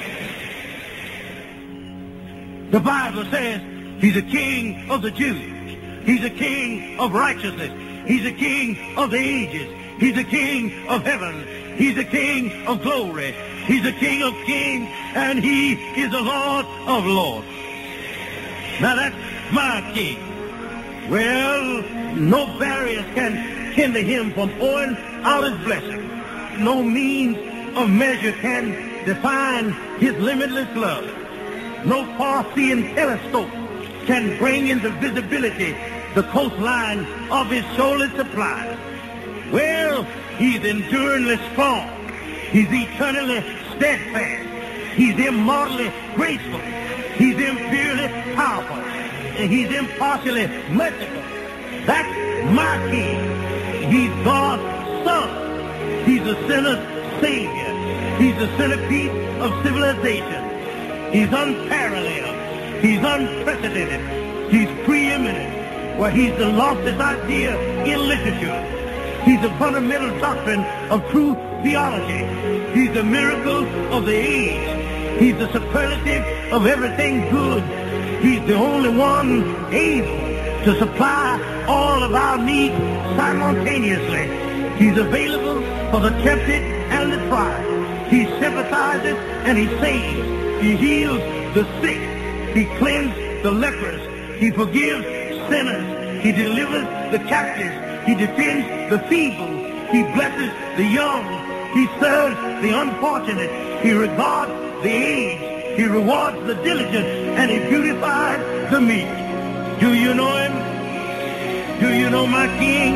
The Bible says he's a king of the Jews. He's a king of righteousness. He's a king of the ages. He's a king of heaven. He's a king of glory. He's a king of kings, and he is the Lord of lords. Now that's my king. Well, no barriers can hinder him from pouring out his blessing. No means of measure can define his limitless love. No far-seeing telescope can bring into visibility the coastline of his shoaling supplies. Well, he's enduringly strong. He's eternally steadfast. He's immortally graceful. He's imperially powerful. And he's impartially merciful. That's my king. He's God's son. He's a sinner's savior. He's the centerpiece of civilization. He's unparalleled. He's unprecedented. He's preeminent. Well, he's the loftiest idea in literature. He's the fundamental doctrine of true theology. He's the miracle of the age. He's the superlative of everything good. He's the only one able to supply all of our needs simultaneously. He's available for the tempted and the tried. He sympathizes and he saves. He heals the sick. He cleanses the lepers. He forgives sinners. He delivers the captives. He defends the feeble. He blesses the young. He serves the unfortunate. He regards the aged. He rewards the diligent. And he beautifies the meek. Do you know him? Do you know my king?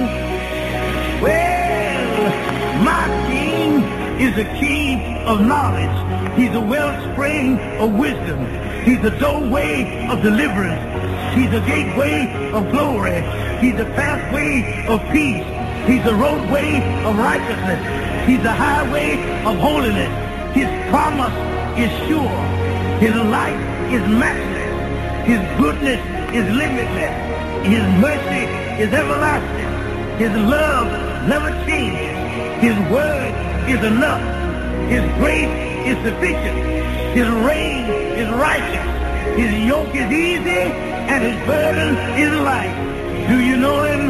Well, my king is a king of knowledge. He's a wellspring of wisdom. He's a doorway of deliverance. He's a gateway of glory. He's a pathway of peace. He's a roadway of righteousness. He's a highway of holiness. His promise is sure. His light is matchless. His goodness is limitless. His mercy is everlasting. His love never changes. His word is enough. His grace is sufficient. His reign is righteous. His yoke is easy and his burden is light. Do you know him?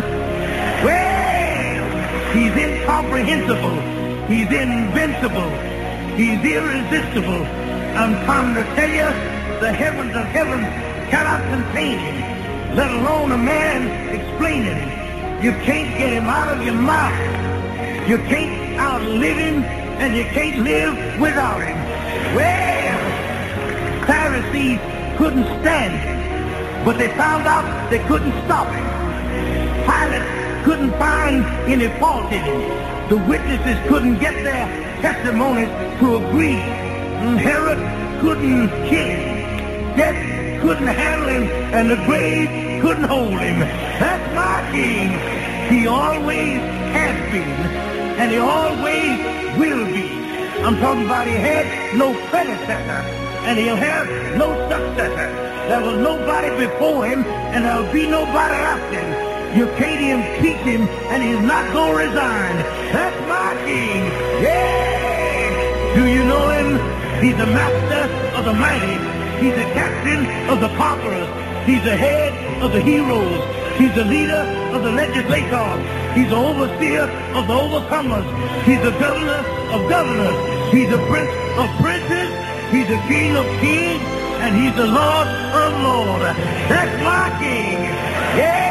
Well, he's incomprehensible. He's invincible. He's irresistible. I'm trying to tell you, the heavens of heaven cannot contain him, let alone a man explaining him. You can't get him out of your mouth. You can't outlive him, and you can't live without him. Well, Pharisees couldn't stand him, but they found out they couldn't stop him. Pilate couldn't find any fault in him. The witnesses couldn't get their testimonies to agree. And Herod couldn't kill him. Death couldn't handle him, and the grave couldn't hold him. That's my king. He always has been, and he always will be. I'm talking about he had no predecessor, and he'll have no successor. There was nobody before him, and there'll be nobody after him. You can't impeach him, and he's not going to resign. That's my king. Yeah! Do you know him? He's the master of the mighty. He's the captain of the conquerors. He's the head of the heroes. He's the leader of the legislators. He's the overseer of the overcomers. He's the governor of governors. He's the prince of princes. He's the king of kings. And he's the Lord of lords. That's my king. Yeah!